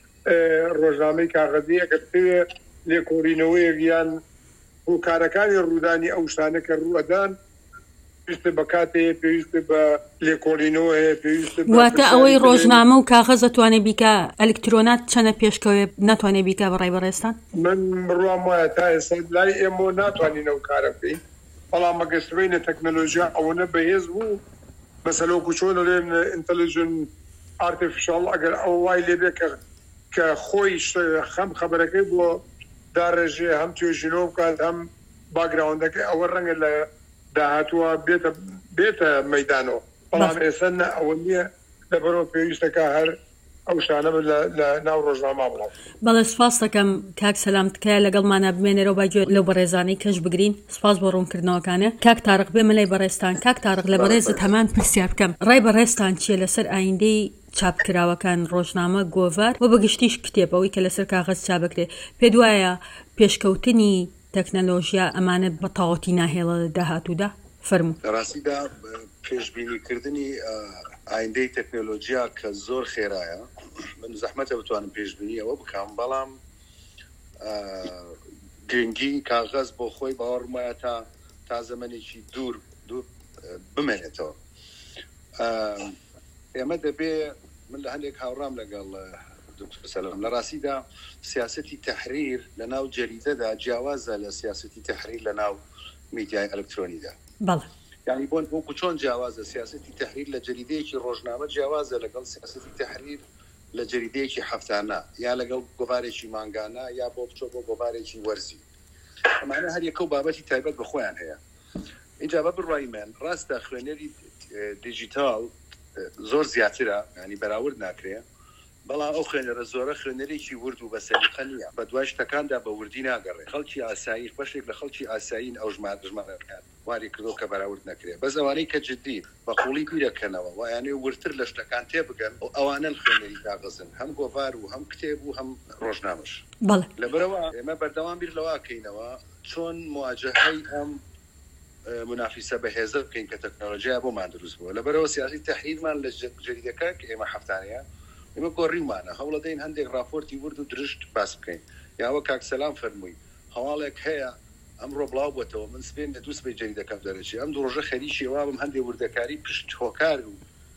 ڕۆژنامەی کاغەزیە کە پێوێ لێکۆڕینەوەیەک یان هۆکارەکانی ڕوودانی ئەو شتانە کە ڕوئەدان پێویستە بە کاتەیە پێویستە بە لێکۆڕینەوە هەیە پێویستە واتە ئەوەی ڕۆژنامە و کاغەز دەتوانێت بیکە ئەلکترۆنات چەنە پێشکەوێ ناتوانێت بیکە بەڕای بەڕێستان من بڕوام وایە تا ئێستا لای ئێمە ناتوانین ئەو کارە بکەین بەڵام مەگەشتبینە تەکنەلۆژیا ئەوەنە بەهێز بوو مەسەلەوەکو چۆن دەڵێن ئینتەلیجن ئارتیفیشیاڵ ئەگەر ئەو وای لێبێ کە خۆی خەم خەبەرەکەی بۆ داڕێژێ هەم توێژینەوە بکات هەم باگراوندەکەی ئەوە ڕەنگە لە داهاتووە بێتە بێتە مەیدانەوە بەڵام ئێستا ئەوە نییە لەبەرەوە پێویستەکە هەر ئەو شانە لە ناو ڕۆژنامە بڵاو بەڵێ سپاس دەکەم کاک سەلام تکایە لەگەڵمانە بمێنێرەوە باگوێت لەو بەڕێزانەی کەش بگرین سپاس بۆ ڕوونکردنەوەکانە کاک تارق بێمە لای بەڕێستان کاک تارق لە بەڕێزت هەمان پرسیار بکەم ڕای بەڕێستان چیە لەسەر ئایندەی چاپکراوەکان ڕۆژنامە گۆڤار و بەگشتیش کتێبەوەی کە لەسەر کاغەز چاپەکرێ پێ دوایە پێشکەوتنی تەکنەلۆژیا ئەمانە بە تەواوەتی ناهێڵە لە داهاتوودا فەرموو ڕاستیدا پێشبینیکردنی ئایندەی تەکنۆلۆژیا کە زۆر خێرایە من زەحمەتە بتوانم پێشبینی ئەوە بکەم بەڵام گرنگی کاغەز بۆ خۆی باوەڕمایە تا تا زەمانێکی دوور دوور بمێنێتەوە ئێمە دەبێ من لە هەندێک هاوڕام لەگەڵ دکتۆر سەلام لە ڕاستیدا سیاسەتی تەحریر لە ناو جەریدەدا جیاوازە لە سیاسەتی تەحریر لە ناو میدیای ئەلکترۆنیدا بەڵێ یعنی بۆن وەکو چۆن جیاوازە سیاسەتی تەحریر لە جەریدەیەکی ڕۆژنامە جیاوازە لەگەڵ سیاسەتی تەحریر لە جەریدەیەکی هەفتانە یا لەگەڵ گۆڤارێکی مانگانە یا بۆ بچۆ بۆ گۆڤارێکی وەرزی ئەمانە هەر یەکە و بابەتی تایبەت بە خۆیان هەیە اینجا بە بڕای من ڕاستە خوێنەری دیجیتال زۆر زیاترە ینی بەراورد ناکرێ بەڵام ئەو خوێنەرە زۆرە خوێنەرێکی ورد و بە سەلیقە نییە بە دوای شتەکاندا بە وردی ناگەڕێ خەڵکی ئاسایی بەشێک لە خەڵکی ئاسایین ئەو ژمار ژمارەکان واری کردو کە بەراورد نەکرێ بەس ئەوانەی کە جدی بە قوڵی بیرەکەنەوە وایانەی ورتر لە شتەکان تێبگەن و ئەوانن خوێنەری کاغەزن هەم گۆڤار و هەم کتێب و هەم ڕۆژنامەش لەبەرەوە ئێمە بەردەوام بیر لەوە بکەینەوە چۆن مواجهەی ئەم منافسە بەهێزە بکەین کە تەکنۆلۆژیا بۆمان دروست بووە لەبەرەوە سیاسی تەحریرمان لە جەریدەکە کە ئێمە هەفتانەیە ئێمە گۆڕیمانە هەوڵە دەین هەندێک راپۆرتی ورد و درشت باس بکەین یاوە کاک سەلام فەرمووی هەواڵێک هەیە ئەمڕۆ بڵاو بۆتەوە من سپێن لە دوو سبەی جەریدەکەم دەرەچی ئەم دوو ڕۆژە خەریکی وابم هەندێک وردەکاری پشت هۆکار و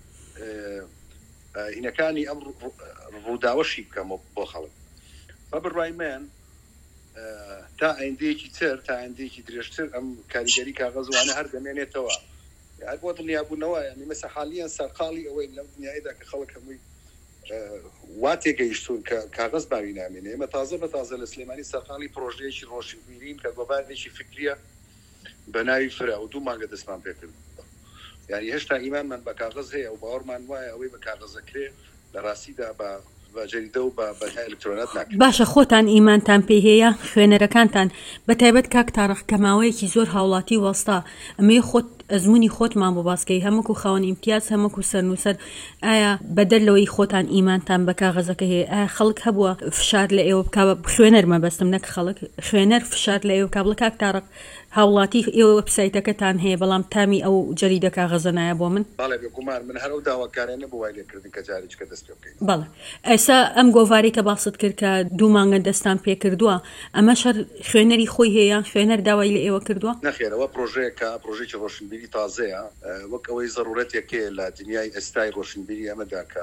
هینەکانی ئەم ڕووداوەشی بکەم بۆ خەڵک بە بڕای من تا ئایندەیەکی تر تا ئایندەیەکی درێژتر ئەم کاریگەری کاغەزوانە هەر دەمێنێتەوە هەر بۆ دڵنیابوونەوە یعنی مەسە حالیان سەرقاڵی ئەوەی لەم دنیایدا کە خەڵک هەمووی وا تێگەیشتون کە کاغەز باوی نامێنێ ئێمە تازە بە تازە لە سلێمانی سەرقاڵی پرۆژەیەکی ڕۆژبیرین کە گۆڤارێکی فکریە بە ناوی فرە و دوو مانگە دەستمان پێکرد یعنی هێشتا ئیمانمان بە کاغەز هەیە و باوەڕمان وایە ئەوەی بە کاغەزەکرێ لە ڕاستیدا بە جەریدە و بە ئەلکترۆنات ناکرێت باشە خۆتان ئیمانتان پێ هەیە خوێنەرەکانتان بە تایبەت کاک تارق کەماوەیەکی زۆر هاوڵاتی وەستا ئەمێ خۆت ئەزمموی خۆتمان بۆ باسکەی هەموو خاوەن ئیمتیاز هەموو سەرنووسەر ئایا بەدەلەوەی خۆتان ئیمانتان بە کاغەزەکە هەیە ئایا خەڵک هەبووە فشار لە ئێوە بک خوێنەر مەبەستم نەک خەڵک خوێنەر فشار لە ئێوە کابڵ کاک تارق هاوڵاتی ئێوە وەبسایتەکەتان هەیە بەڵام تامی ئەو جەریدە کاغەزە نایە بۆ من بەڵێ بێگومان من هەر ئەو داواکارانە بۆ وای لێکردن کە جارێککە دەست پێ بکەین بەڵێ ئێستا ئەم گۆڤاری کە باست کرد کە دوو مانگە دەستان پێ کردووە ئەمە شەر خوێنەری خۆی هەیە خوێنەر داوای لە ئێوە کردووە نەخێرەوە پرۆژەیەکە پرۆژێکی ڕۆشنبیری تازەیە وەک ئەوەی ضرورەتێکێ لە دنیای ئێستای ڕۆشنبیری ئەمەدا کە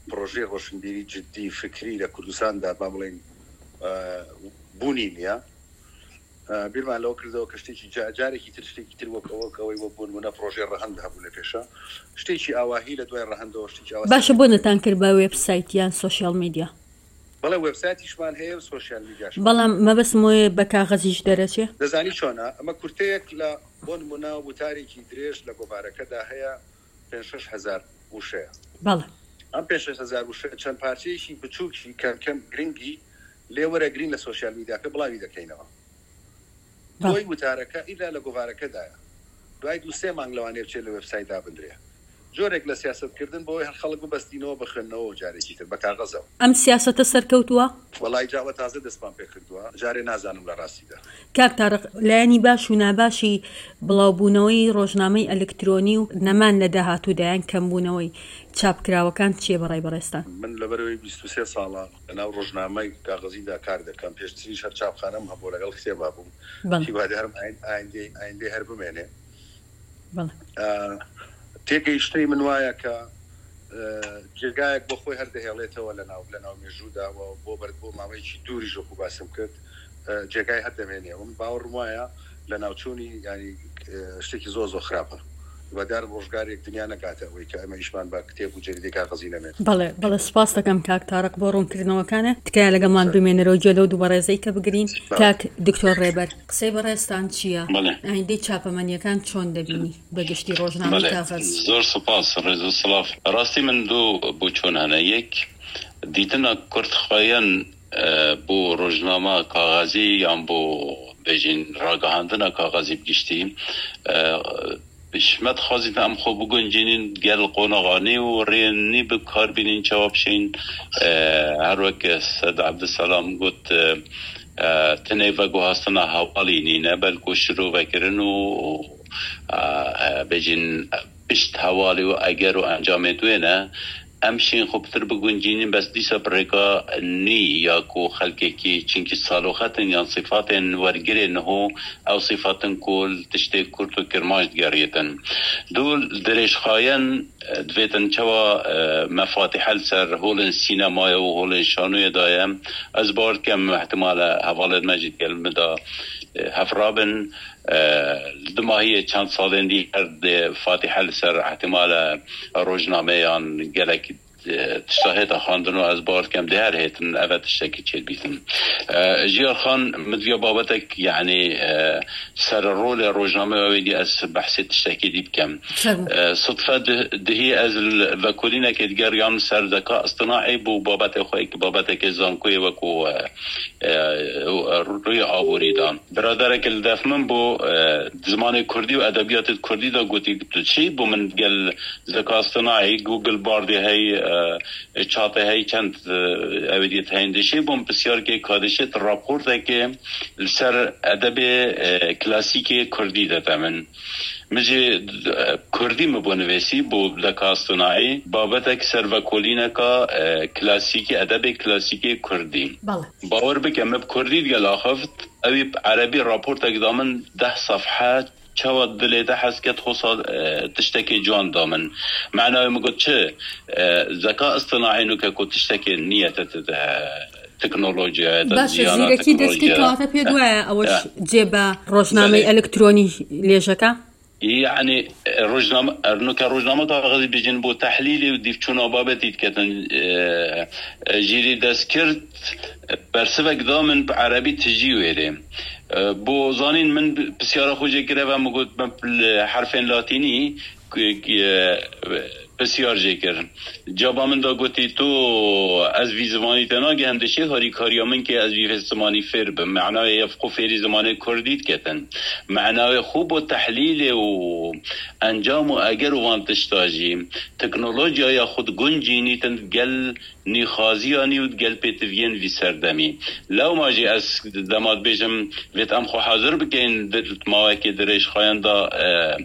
پرۆژێ ڕۆشنبیری جددی فکری لە کوردستاندا با بڵێن بوونی نییە بیرمان لەوە کردەوە کە شتێکی جارێکی تر شتێکی تر وەکەوەکەوەی وە بوون منە پرۆژێ ڕەهەند هەبوو لە پێشە شتێکی ئاواهی لە دوای ڕەهەندەوە شتێکی ئاوا باشە بۆ نەتان کرد بە وێبسایت یان سۆشیال میدیا بەڵێ وێبسایتیشمان هەیە سۆشیال میدیاش بەڵام مەبەستمۆیە بە کاغەزیش دەرەچێ دەزانی چۆنە ئەمە کورتەیەک لە بۆ نمونە وتارێکی درێژ لە گۆڤارەکەدا هەیە پێنج شەش هەزار وشەیە بەڵێ ئەم پێنج شەش هەزار وشە چەند پارچەیەکی بچووکی کەم گرنگی لێوەرە گرین لە سۆشیال میدیاکە بڵاوی دەکەینەوە بۆی وتارەکە ئیلا لە گۆڤارەکەدایە دوای دوو سێ مانگ لەوانەیە بچێت لە وێبسایتدا بندرێ جۆرێک لە سیاستکردن بۆی هەر خەڵک ببەستینەوە بخوێنەوە جارێکی تر بە کاغەزەوە ئەم سیاسەتە سەرکەوتووە وەڵای جاوە تازە دەستمان پێ کردووە جارێ نازانم لە ڕاستیدا کاک تارق لایەنی باش و ناباشی بڵاوبوونەوەی ڕۆژنامەی ئەلکترۆنی و نەمان لە داهاتوودایان کەمبوونەوەی چاپکراوەکان چیە بەڕای بەڕێستان من لەبەرەوەی بیست و سێ ساڵە لەناو ڕۆژنامەی کاغەزیدا کار دەکەم پێشتریش هەر چاپخانەم هەبوو لەگەڵ کتێبا بووم هیوادە هەرم ئایندەی هەر بمێنێ تێگەیشتەی من وایە کە جێگایەک بۆ خۆی هەردەهێڵێتەوە لە ناو لە ناو مێژووداوە بۆ بەر بۆ ماوەیەکی دووری ژۆکو باسم کرد جێگای هەردەمێنێەوە من باوەڕم وایە لە ناوچوونی ینی شتێکی زۆر زۆر خراپە بەدار ڕۆژگارێک دنیا نەکاتە ئەوەی کە ئەمە ئیشمان بە کتێب و جەریدەی کاغەزی نەمێت بەڵێ بەڵێ سپاس دەکەم کاک تارق بۆ ڕوونکردنەوەکانە تکایە لەگەڵمان بمێنەرەوە جێلە و دووبە ڕێزەی کە بگرین کاک دکتۆر ڕێبەر قسەی بەڕێستان چییە ئایندەی چاپەمەنیەکان چۆن دەبینی بەگشتی ڕۆژنامەی کاغەز زۆر سپاس ڕێز و سڵاف ڕاستی من دوو بۆ چۆنانە یەک دیتنە کوردخوایان بۆ ڕۆژنامە کاغەزی یان بۆ بێژین ڕاگەهاندنە کاغەزی بگشتی بشمت خوازید ام خوب بگنجینین گل قناغانی و رینی به کار بینین جواب شین هر وقت سید عبدالسلام گفت تنه و گوهستنا حوالی نینه بلکو شروع بکرن و بجین پشت حوالی و اگر و انجام دوینه امشین خوبتر بگنجینین بس دیسا برگا نی یا کو خلقی کی چنکی صالوخاتن یا صفاتن ورگرین هو او صفاتن کول تشتی کرد و کرماش گریتن دول درش خاین دویتن چوا مفاتیح السر هولن سینمای و هولن شانوی دایم از بار کم احتمال حوالت مجید کلمه دا هفرابن دماهی چند سالن دی هر فاتحه لسر احتمال روزنامه یان گلک تشتهیت خواندن و از بار کم ده هر هیتن اوه تشتکی چید بیتن جیار خان مدویا بابتک یعنی سر رول روزنامه ویدی از بحثی تشتکی دیب کم صدفه دهی از وکولینه که دیگر یان سر ذکا اصطناعی بو بابت خواهی که بابتک زانکوی وکو روی آبوری دان برادره که لدفمن بو زمان کردی و ادبیات کردی دا گوتی چی بو من گل ذکا اصطناعی گوگل باردی هی چاپه های چند اویدیت هندشی بوم بسیار که کادشت راپورته که سر ادب کلاسیک کردی داده من مجھے کردی مبونویسی بو لکاستنائی بابت اکثر وکولینه کا کلاسیک ادب کلاسیک کردی باور بکم مب کردی دیگل آخفت اوی عربی راپورت اقدامن ده صفحات چواد دلیده حسکت خصوصا تشتکی جوان دامن معناه مگود چه ذکاء اصطناعی نو که کو تشتکی نیت تکنولوژیا باشه زیرکی دستی کاته پیدوه اوش جبه روزنامه الکترونی لیشکا يعني روزنامه ارنك روزنامه كاغذي بيجن بو تحليلي وديف چونا بابتيت كتن جيري دسكرت برسفك دامن بعربي تجي ويري بو زانين من بسيارة خوجه كده و مگود حرفين لاتيني بسیار جکر جابا من دا گوتی تو از وی زمانی تناگه هندشه هاری کاریا من که از وی زمانی فر به معنای یفقو فری زمانی کردید کتن معنای خوب و تحلیل و انجام و اگر وان تشتاجی تکنولوژیا یا خود گنجینی تن گل نیخازیانی و گل پیتوین وی سردمی لو ماجی از دماد بیجم ویت ام خو حاضر بکن ماوکی درش خواهن دا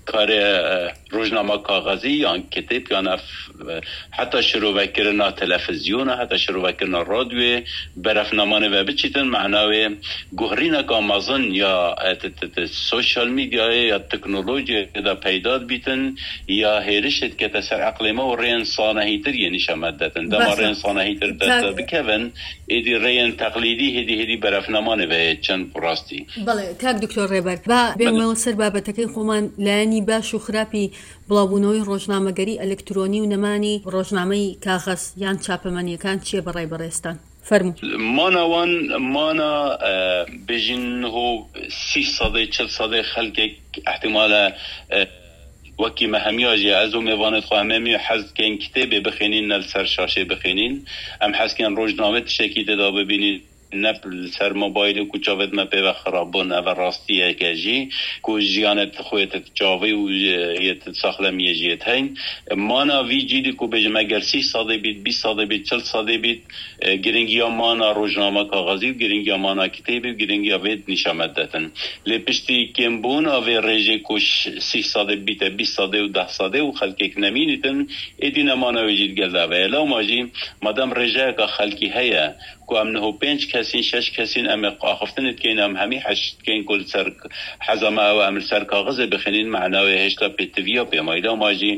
کار روزنامه کاغذی یا کتاب یا حتی شروع کردن تلویزیون حتی شروع کردن رادیو برفنامانه و بچیتن معناوی گهرین کامازن یا سوشال میدیا یا تکنولوژی دا پیدا بیتن یا هیرشت که تسر عقل ما و رین صانعیتر یعنی شمدتن دما رین صانعیتر دستا بکون ایدی رین تقلیدی هدی هدی برفنامانه و چند براستی. بله کاک دکتر ریبر با بێمەوە سەر بابەتەکەی خۆمان لایانی باش و خراپی بڵاوبوونەوەی ڕۆژنامەگەری ئەلکترۆنی و نەمانی ڕۆژنامەی کاغەز یان چاپەمەنیەکان چیە بەڕای بەڕێستان؟ فەرموو. ماناوان مانا بژین هو سی سەدەی چل سەدەی خەڵکێک احتمالە وەکی مەهەمیاژی ئەزوو میوانێت خۆ هەمێمی حەزکەین کتێبێ بخێنین نەل سەر شاشێ بخێنین ئەم حەزکەین ڕۆژنامە تشتێکی تێدا ببینین نبل سر موبایل کو چاوت ما به خرابون و راستیه کجی کو جیانت خویت چاوی و یت ساخلم یجیت هین مانا وی جیدی کو بجم اگر سی ساده بید بیست ساده بید چل ساده بید گرینگی مانا روزنامه کاغذی گرینگی مانا کتابی گرینگی وید نشامت دادن لپشتی کم بون او رژه کوش سی ساده بیت بیست ساده و ده ساده و خلک نمینیتن ادین مانا وجید گلدا و الا ماجی مادام رژه کا خلکی هيا کو امنه پنج کسین شش کسین ام آخفتنت کین ام همی هشت کین کل سر حزمه و امر سر کاغذ بخنین معناوی هشتا پیتویا پیمایلا ماجی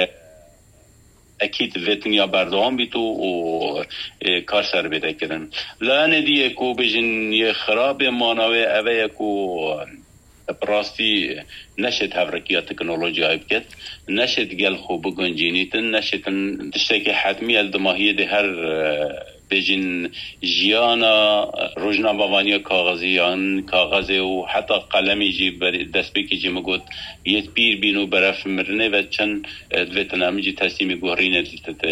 اكيد فيتنيا بردوام بيتو و كار سر بده كدن لان دي كو بجن يخراب ماناوي اوي كو براستي نشت هفركيا تكنولوجيا بكت نشت قال خو بگنجينيتن نشت تشتكي حتمية الدماهية دي هر بجن جیانا روزنامه‌وانی کاغذیان کاغذ و حتی قلمی جی بر دست بکی جی مگود یه پیر بینو برف مرنه و چند ویتنامی جی تسلیم گوهرین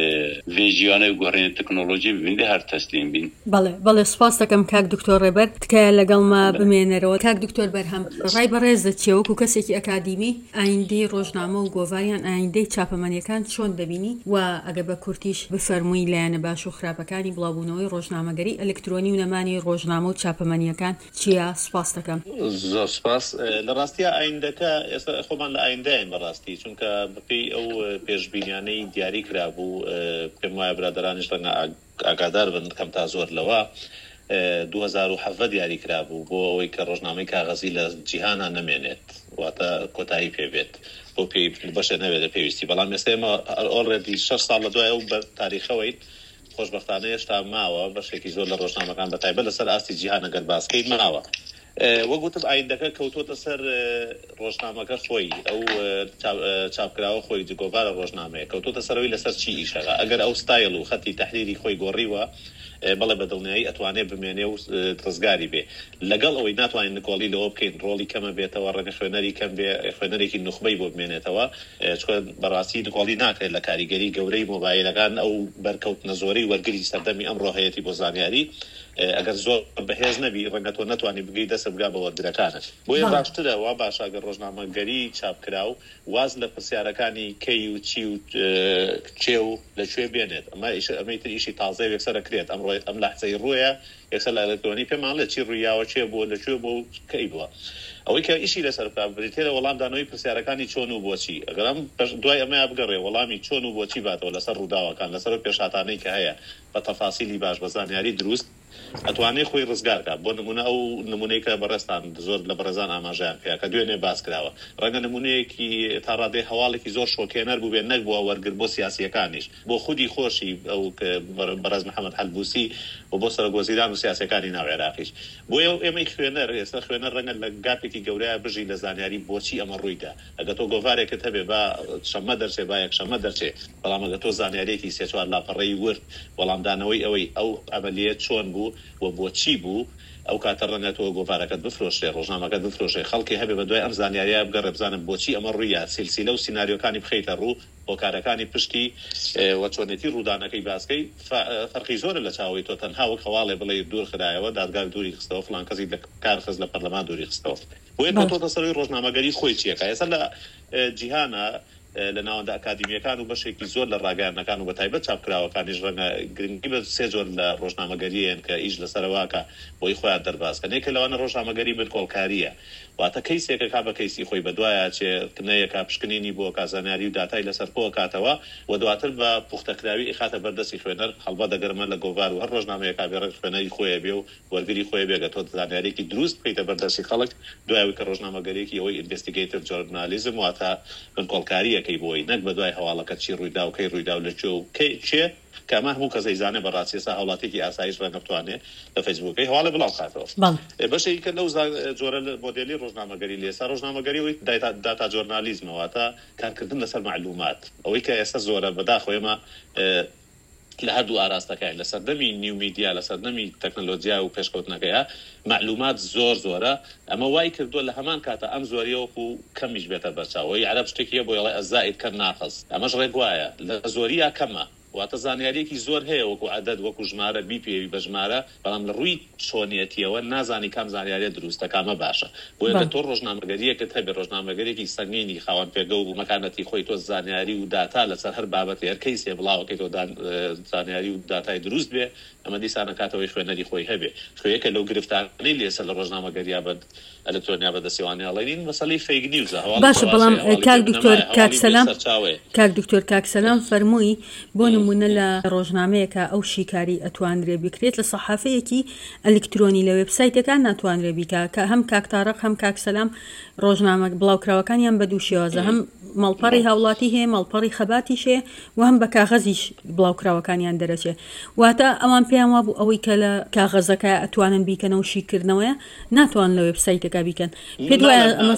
ویژیانه گوهرین تکنولوژی ببینده هر تسلیم بین. بله بله سپاس دکم کاک دکتر ریبرت که لگل ما بمینه رو کاک دکتر برهم رای برز چیو کو کسی که اکادمی آینده روزنامه و گوهریان آینده چاپمانیکان چون ببینی و اگه با کورتیش بفرموی لعنه باش و خرابکانی بڵاوبوونەوەی ڕۆژنامەگەری ئەلکترۆنی و نەمانی ڕۆژنامە و چاپەمەنیەکان چییە؟ سپاس دەکەم. زۆر سپاس. لە ڕاستیە ئایندەکە ئێستا خۆمان لە ئایندەیەن بەڕاستی چونکە بەپێی ئەو پێشبینیانەی دیاری کرابوو پێم وایە برادەرانیش ڕەنگە ئاگادار بن کەم تا زۆر لەوە دوو هەزار و حەڤە دیاری کرابوو بۆ ئەوەی کە ڕۆژنامەی کاغەزی لە جیهانە نەمێنێت واتە کۆتایی پێبێت بۆ پێی بەشە نەبێت پێویستی بەڵام ئێستا ئێمە ئۆڵڕێدی شەش ساڵ لە دوای ئەو بە تاریخەوەی خوشبختانه هێشتا ماوە بەشێکی زۆر لە ڕۆژنامەکان بەتایبەت لەسەر ئاستی جیهان ئەگەر باسکەین ماوە وەگوتم ئایندەکە کەوتۆتە سەر ڕۆژنامەکە خۆی ئەو چاپکراوە خۆی جگۆڤارە ڕۆژنامەیە کەوتۆتە سەرەوەی لەسەر چی ئیشەکە ئەگەر ئەو ستایل و خەتی تەحریری خۆی گۆڕیوە بەڵێ بەدڵنیایی ئەتوانێت بمێنێ و ڕزگاری بێ لەگەڵ ئەوەی ناتوانین نکۆڵی لەوە بکەین ڕۆڵی کەمە بێتەوە ڕەنگە خوێنەری کەم بێ خوێنەرێکی نوخبەی بۆ بمێنێتەوە چۆن بەڕاستی نکۆڵی ناکرێت لە کاریگەری گەورەی مۆبایلەکان ئەو بەرکەوتنە زۆرەی وەرگری سەردەمی ئەمڕۆ هەیەی بۆ زانیاری ئەگەر زۆر بەهێز نەبی ڕەنگە تۆ نەتوانانی بگەی دەسە بگا بە وەرگرەکانت بۆیە باشترە وا باشە ئەگەر ڕۆژنامەگەری چاپکراو واز لە پرسیارەکانی کەی و چی و چێ و لەکوێ بێنێت ئەمە ئەمەی تر ئیشی تازەی یەکسەرە کرێت ئەم ئەم لەحزەی ڕوویە یەکسەر لە ئەلکترۆنی پێمان لە چی ڕوویاوە چێ بووە لەکوێ بۆ کەی بووە ئەوەی کە ئیشی لەسەر بریتێرە وەڵام دانەوەی پرسیارەکانی چۆن و بۆچی ئەگەرم دوای ئەمەیە بگەڕێ وەڵامی چۆن و بۆچی باتەوە لەسەر ڕووداوەکان لەسەر پێشاتانەی کە هەیە بە تەفاسیلی باش بە زانیاری دروست ئەتوانێت خۆی ڕزگارکە بۆ نمونە ئەو نمونەی کە بەڕێستان زۆر لە بەڕێزان ئاماژیان پێیا کە دوێنێ باس کراوە ڕەنگە نمونەیەکی تا ڕادێ هەواڵێکی زۆر شۆکێنەر بوو بێ نەک بووە وەرگر بۆ سیاسیەکانیش بۆ خودی خۆشی ئەو بەڕێز محەممەد حەلبوسی و بۆ سەرۆکوەزیران و سیاسەکانی ناو عێراقیش بۆیە ئێمەی خوێنەر ئێستا خوێنەر ڕەنگە لە گاپێکی گەورەیە بژی لە زانیاری بۆچی ئەمە ڕوویدا ئەگە تۆ گۆڤارێکت هەبێ با شەمە دەرچێ با یەک شەمە دەرچێ بەڵام ئەگە تۆ زانیارێکی سێ چوار لاپەڕەی ورد وەڵامدانەوەی ئەوەی ئەو ئەمەلیەت چۆن بوو و بۆچی بوو ئەو کاتە ڕەنگە تۆ گۆڤارەکەت بفرۆشێ ڕۆژنامەکەت بفرۆشێ خەڵکی هەبێ بە دوای ئەم زانیاریە بگەڕێ بزانم بۆچی ئەمە ڕوویە سیلسیلە و سیناریۆکانی بخەیتە ڕوو هۆکارەکانی پشتی وە چۆنێتی ڕوودانەکەی باسکەی فەرقی زۆرە لە چاوەی تۆ تەنها وەک هەواڵێ بڵێ دوور خرایەوە دادگای دووری خستەوە فڵان کەسی لە کار خست لە پەرلەمان دووری خستەوە بۆیە کەوتۆتە سەروی ڕۆژنامەگەری خۆی چیەکە ئێستا لە جیهانە لە ناوەندا ئەکادمیەکان و بەشێکی زۆر لە ڕاگەیاندنەکان و بە تایبەت چاپکراوەکانیش ڕەنگە گرنگی بە سێ جۆر لە ڕۆژنامەگەریەن کە ئیش لەسەرەواکە بۆی خۆیان دەرباسکەن. یەکە لەوانە ڕۆژنامەگەری بنکۆڵکاریە، واتە کەیسێکە کا بە کەیسی خۆی بەدوایە چێکنەیەکە پشکنینی بۆ کازانیاری و داتای لەسەر خۆ کاتەوە و دواتر بە پوختەکراوی ئیخاتە بەردەستی خوێنەر هەڵبە دەگەرمە لە گۆڤار و هەر ڕۆژنامەیەکا بێڕێک خوێنەری خۆیە بێ و وەرگری خۆی بێگە تۆ زانیارێکی دروست بکەیتە بەردەستی خەڵک دوایەوەی کە ڕۆژنامەگەرێکی ئەوەی ئینڤستیگەیتیڤ ژۆرنالیزم واتە بنکۆڵکاریەکەی بۆی نەک بەدوای هەواڵەکە چی ڕوویدا و کەی ڕوویدا و لەکوێ و چێ کەمە هەموو کەسەی زانێ بەڕاستیێستا هەوڵاتێکی ئاسایش ڕەنگە بتوانێت لە فەیسبووکەی هەواڵە بڵاو کاتەوە. بەشێکی کە لەو جۆرە مۆدێلی ڕۆژنامەگەری لە ئێستا ڕۆژنامەگەریەوەی داتا جۆرنالیزمەوەتە کارکردن لەسەر معلومات، ئەوەی کە ئێستا زۆرە بەداخۆ ئێمە لە هەردوو ئاراستەکەی لە سەردەمی نیو میدیا لە سەردەمی تەکنۆلۆجیا و پێشکەوتنەکەیە معلومات زۆر زۆرە. ئەمە وای کردووە لە هەمان کاتە ئەم زۆریەوەکو کەمیش بێتە بەرچاوەی عەرەب شتێکیە بۆ یڵێ ئەزائید کە ناقص، ئەمەش ڕێک وایە لە زۆریە کەمە، واتە زانیاریەکی زۆر هەیە وەکو عەدەد وەکو ژمارە بیپێوی بە ژمارە، بەڵام لە ڕووی چۆنیەتیەوە نازانی کام زانیاریە دروستە کامە باشە. بۆیە کە تۆ ڕۆژنامەگەریەکەت هەبێ ڕۆژنامەگەرێکی سەنگینی خاوەن پێگە و مەکانەتی خۆی تۆ زانیاری و داتا لەسەر هەر بابەت هەر کەیسێ بڵاوەکەی تۆ زانیاری و داتای دروست بێ، ئەمە دیسانە کاتەوەی خوێنەری خۆی هەبێ. خوێیەکە لەو گرفتانەی لێسە لە ڕۆژنامەگەریا بە ئەلکترۆنیا بەدەستیوانیاڵێنین مەسەلەی فێک نیوزە. باشە، بەڵام کاک دکتۆر کاکسەلام کاک دکتۆر کاکسەلام فەرمووی بۆ نمونە لە ڕۆژنامەیەکە ئەو شیکاری ئەتوانرێ بکرێت لە سەحافەیەکی ئەلکترۆنی لە وێبسایتەکان ناتوانرێ بیکا کە هەم کاکتارق هەم کاکسەلام ڕۆژنامە بڵاوکراوەکانیان بە دوو شێوازە، هەم مەڵپەڕی هاوڵاتی هەیە مەڵپەڕی خەباتیش هەیە و هەم بە کاغەزیش بڵاوکراوەکانیان دەرەچێت. واتە ئەوان پێیان وابوو ئەوەی کە لە کاغەزەکە ئەتوانن بیکەنەوە شیکردنەوەیە ناتوان لە وێبسایتەکە بیکەن. پێت وایە ئەمە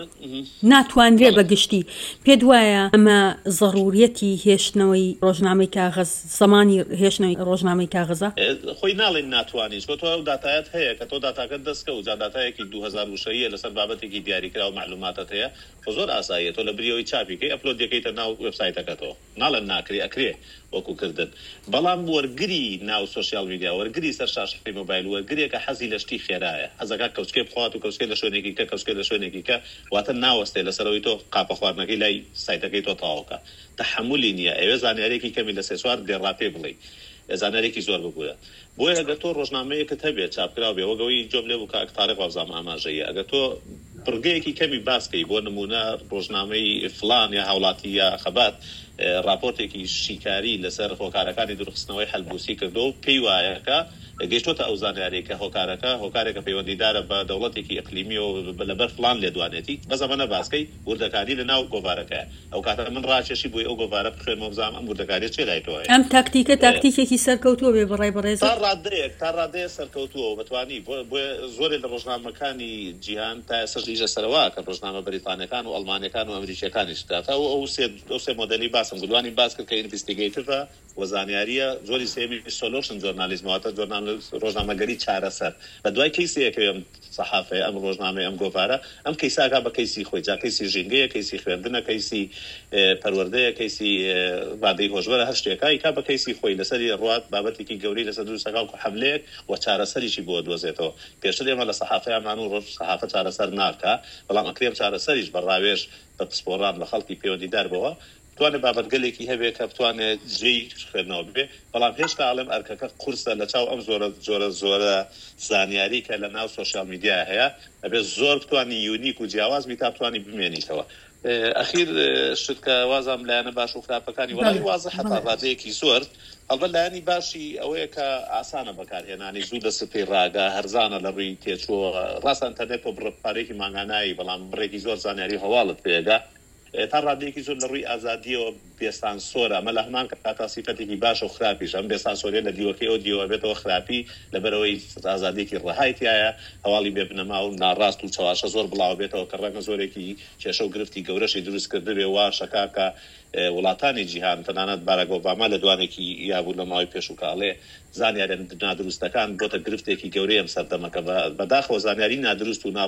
ناتوانرێ بەگشتی، پێت وایە ئەمە ضرورەتی هێشتنەوەی ڕۆژنامەی کاغەز زمانی هێشتنەوەی ڕۆژنامەی کاغەزە؟ خۆی ناڵێن ناتوانیت، بۆ تۆ ئەو داتایەت هەیە کە تۆ داتاکەت دەستکە و جا داتایەکی دوو هەزار و شەیە لەسەر بابەتێکی دیاریکرا و معلوماتت هەیە، زۆر ئاساییە تۆ لە بریەوەی چاپیکەی ئەپلۆد دەکەیتە ناو وێبسایتەکەتەوە، ناڵێن ناکرێ ئەکرێ وەکو کردن. بەڵام وەرگری ناو سۆشیال میدیا وەرگری سەر شاشەی مۆبایل وەرگرێکە حەزی لە شتی خێرایە، حەزەکە کەوچکێ بخوات و کەوچکێ لە شوێنێکی کە کەوچکێ لە شوێنێکی کە واتە ناوەستێ لەسەرەوەی تۆ قاپە خواردنەکەی لای سایتەکەی تۆ تەواوکە. تەحملی نییە، ئەوێ زانیارێکی کەمی لە سێ چوار دێڕاپێ بڵێ زانیارێکی زۆر ببووە. بۆیە ئەگەر تۆ ڕۆژنامەیەکت هەبێت چاپکراو بێ وەگەوەی جۆم لێ بوو کە ئەکتارێک وابزام ئاماژەیە، ئەگەر تۆ پڕگەیەکی کەمی باسکەی بۆ نمونە ڕۆژنامەی فلان یا هاوڵاتی یا خەبات راپۆرتێکی شیکاری لەسەر هۆکارەکانی دروستنەوەی هەلبوسی کردو و پێی وایەکە گەیشتۆتە ئەو زانیارێکە هۆکارەکە هۆکارێکە پەیوەندیدارە بە دەوڵەتێکی ئەقلیمی و لەبەر فلان لێدوانێتی بە زەمانە باسکەی وردەکاری لە ناو گۆڤارەکە. ئەو کاتە من ڕاکێشی بۆی ئەو گۆڤارە بخوێنمەوە بزانم ئەم وردەکاریە چێ لای تۆیە. ئەم تاکتیکە تاکتیکێکی سەرکەوتووە بێ بەڕای بەڕێز تا ڕادەیەک تا ڕادەیە سەرکەوتووە و بتوانی بۆ زۆرێک لە ڕۆژنامەکانی جیهان تا ئێستا لیژە سەرەوە کە ڕۆژنامە بەریتانیەکان و ئەڵمانیەکان و ئەمریکیەکانیش داتا و ئەو سێ ئەو سێ مۆدەلی باسم گوڵوانی باس کرد کە ئینڤستیگەیتیڤە و زانیاریە زۆری سێمی سۆلۆشن جۆرنالیزمەوەتە ڕۆژنامەگەری چارەسەر. بە دوای کەیسەیەکە ئەم سەحافەیە ئەم ڕۆژنامەی ئەم گۆڤارە ئەم کەیساکە بە کەیسی خۆی، جا کەیسی ژینگەیە، کەیسی خوێندنە، کەیسی پەروەردەیە، کەیسی بادەی هۆژبەرە، هەر شتێکایی کا بە کەیسی خۆی لەسەری ڕوات بابەتێکی گەورەی لەسەر دروستەکە و حملەیەک و چارەسەریشی بۆ دۆزێتەوە. پێشتر ئێمە لە سەحافەیەمان و ڕۆژ سەحافە چارەسەر ناکە، بەڵام ئەکرێم چارەسەریش بە ڕاوێژ بە پسپۆڕان بە خەڵکی پەیوەندیدار بەوە توانێت بابەتگەلێکی هەبێت کە بتوانێت جێی خوێندنەوە ببێ. بەڵام هێشتا ئاڵێم ئەرکەکە قورسە لە چاو ئەم زۆرە زۆرە زۆرە زانیاری کە لە ناو سۆشیال میدیا هەیە، ئەبێ زۆر بتوانی یونیک و جیاوازمی تا بتوانی بمێنیتەوە. ئەخیر شت کە وازام لایەنە باش و خراپەکانی وەڵی وازە حتا ڕادەیەکی زۆر ئەڵبەت لایەنی باشی ئەوەیە کە ئاسانە بەکارهێنانی زوو لە سپەی ڕاگە هەرزانە لە ڕووی تێچووە ڕاستان تەنێت بۆ بڕێکی ماگانایی، بەڵام بڕێکی زۆر زانیاری هەواڵت پێدا تا ڕادەیەکی زۆر لە ڕووی ئازادیەوە بێستان سۆرە ئەمە لە هەمان کە تا سیفەتێکی باشە و خراپیش ئەم بێستان سۆریە لە دیوەکەی ئەو دیوە بێتەوە خراپی لەبەرەوەی ئازادیەکی ڕەهایەتیایە هەواڵی بێ بنەما و ناڕاست و چاواشە زۆر بڵاو بێتەوە کە ڕەنگە زۆرێکی کێشە و گرفتی گەورەشی دروست کرده بێ وا شەکاکە وڵاتانی جیهان تەنانەت باراک ئۆباما لە دوانێکی یابوو لە ماوەی پێش و کاڵێ زانیاری نادروستەکان بۆتە گرفتێکی گەورەی ئەم سەردەمەکە بەداخەوە زانیاری نادروست و ناڕاست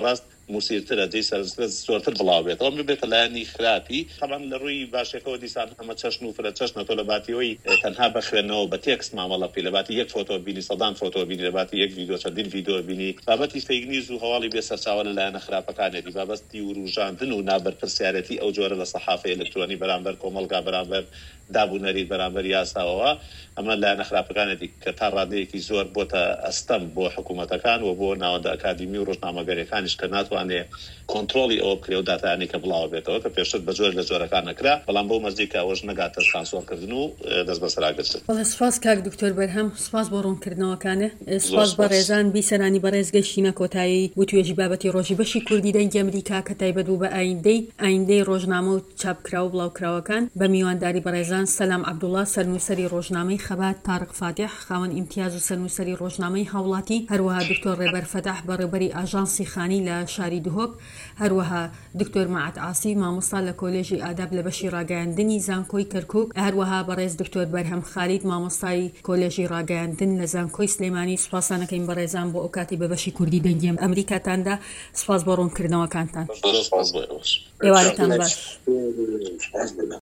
موسیرترە جێی سەرنجترە زۆرتر بڵاو بێتەوە ببێتە لایەنی خراپی طبعا لە ڕووی باشەکەەوە دیسان ئەمە چەشن و فرە چەشنە تۆ لە باتیەوەی تەنها بە خوێندنەوە بە تێکست مامەڵە پێ لە باتی یەک فۆتۆ بینی سەدان فۆتۆ بینی لە باتی یەک ڤیدیۆ چەندین ڤیدیۆ بینی بابەتی فەیک نیوز و هەواڵی بێسەرچاوە لە لایەنە خراپەکانێتی بابەتی وروژاندن و نابەرپرسیارەتی ئەو جۆرە لە سەحافەی ئەلکترۆنی بەرامبەر کۆمەڵگا بەرامبەر دابوونەری بەرامبەر یاساوەوە ئەمە لایەنە خراپەکانێتی کە تا ڕادەیەکی زۆر بۆتە ئەستەم بۆ حکوومەتەکان و بۆ ناوەندە ئەکادمی و ڕۆژنامەگەریەکانیش کە ناتوانێت کۆنتڕۆڵی ئەوە بکرێ و داتایانی کە بڵاو بێتەوە کە پێشتر بە جۆر لە جۆرەکان نەکرا بەڵام بۆ مەرجی کە ئەوەش نەگاتە سانسۆرکردن و دەست بەسەراگرتن. بەڵێ سوپاس کاک دکتۆر بەرهەم، سوپاس بۆ ڕوونکردنەوەکانە، سوپاس بە ڕێزان بیسەرانی بەڕێز گەشتینە کۆتایی و توێژی بابەتی ڕۆژی بەشی کوردی دەنگی ئەمریکا کە تایبەت بوو بە ئایندەی ئایندەی ڕۆژنامە و چاپکرا و بڵاوکراوەکان بە میوانداری بەڕێزان سەلام عەبدوڵڵا سەرنووسەری ڕۆژنامەی خەبات، تارق فاتح خاوەن ئیمتیاز و سەرنووسەری ڕۆژنامەی هاوڵاتی، هەروەها دکتۆر ڕێبەر فەتاح بەڕێبەری ئاژانسی خانی لە شاری دهۆک، هەروەها دکتۆر مەعەد عاسی مامۆستا لە کۆلێژی ئاداب لە بەشی ڕاگەیاندنی زانکۆی کەرکووک، هەروەها بەڕێز دکتۆر بەرهەم خالید مامۆستای کۆلێژی ڕاگەیاندن لە زانکۆی سلێمانی. سوپاسانەکەین بەڕێزان بۆ ئەو کاتی بە بەشی کوردی دەنگی ئەمریکاتاندا، سوپاس بۆ ڕوونکردنەوەکانتان. ئێوارتان باش.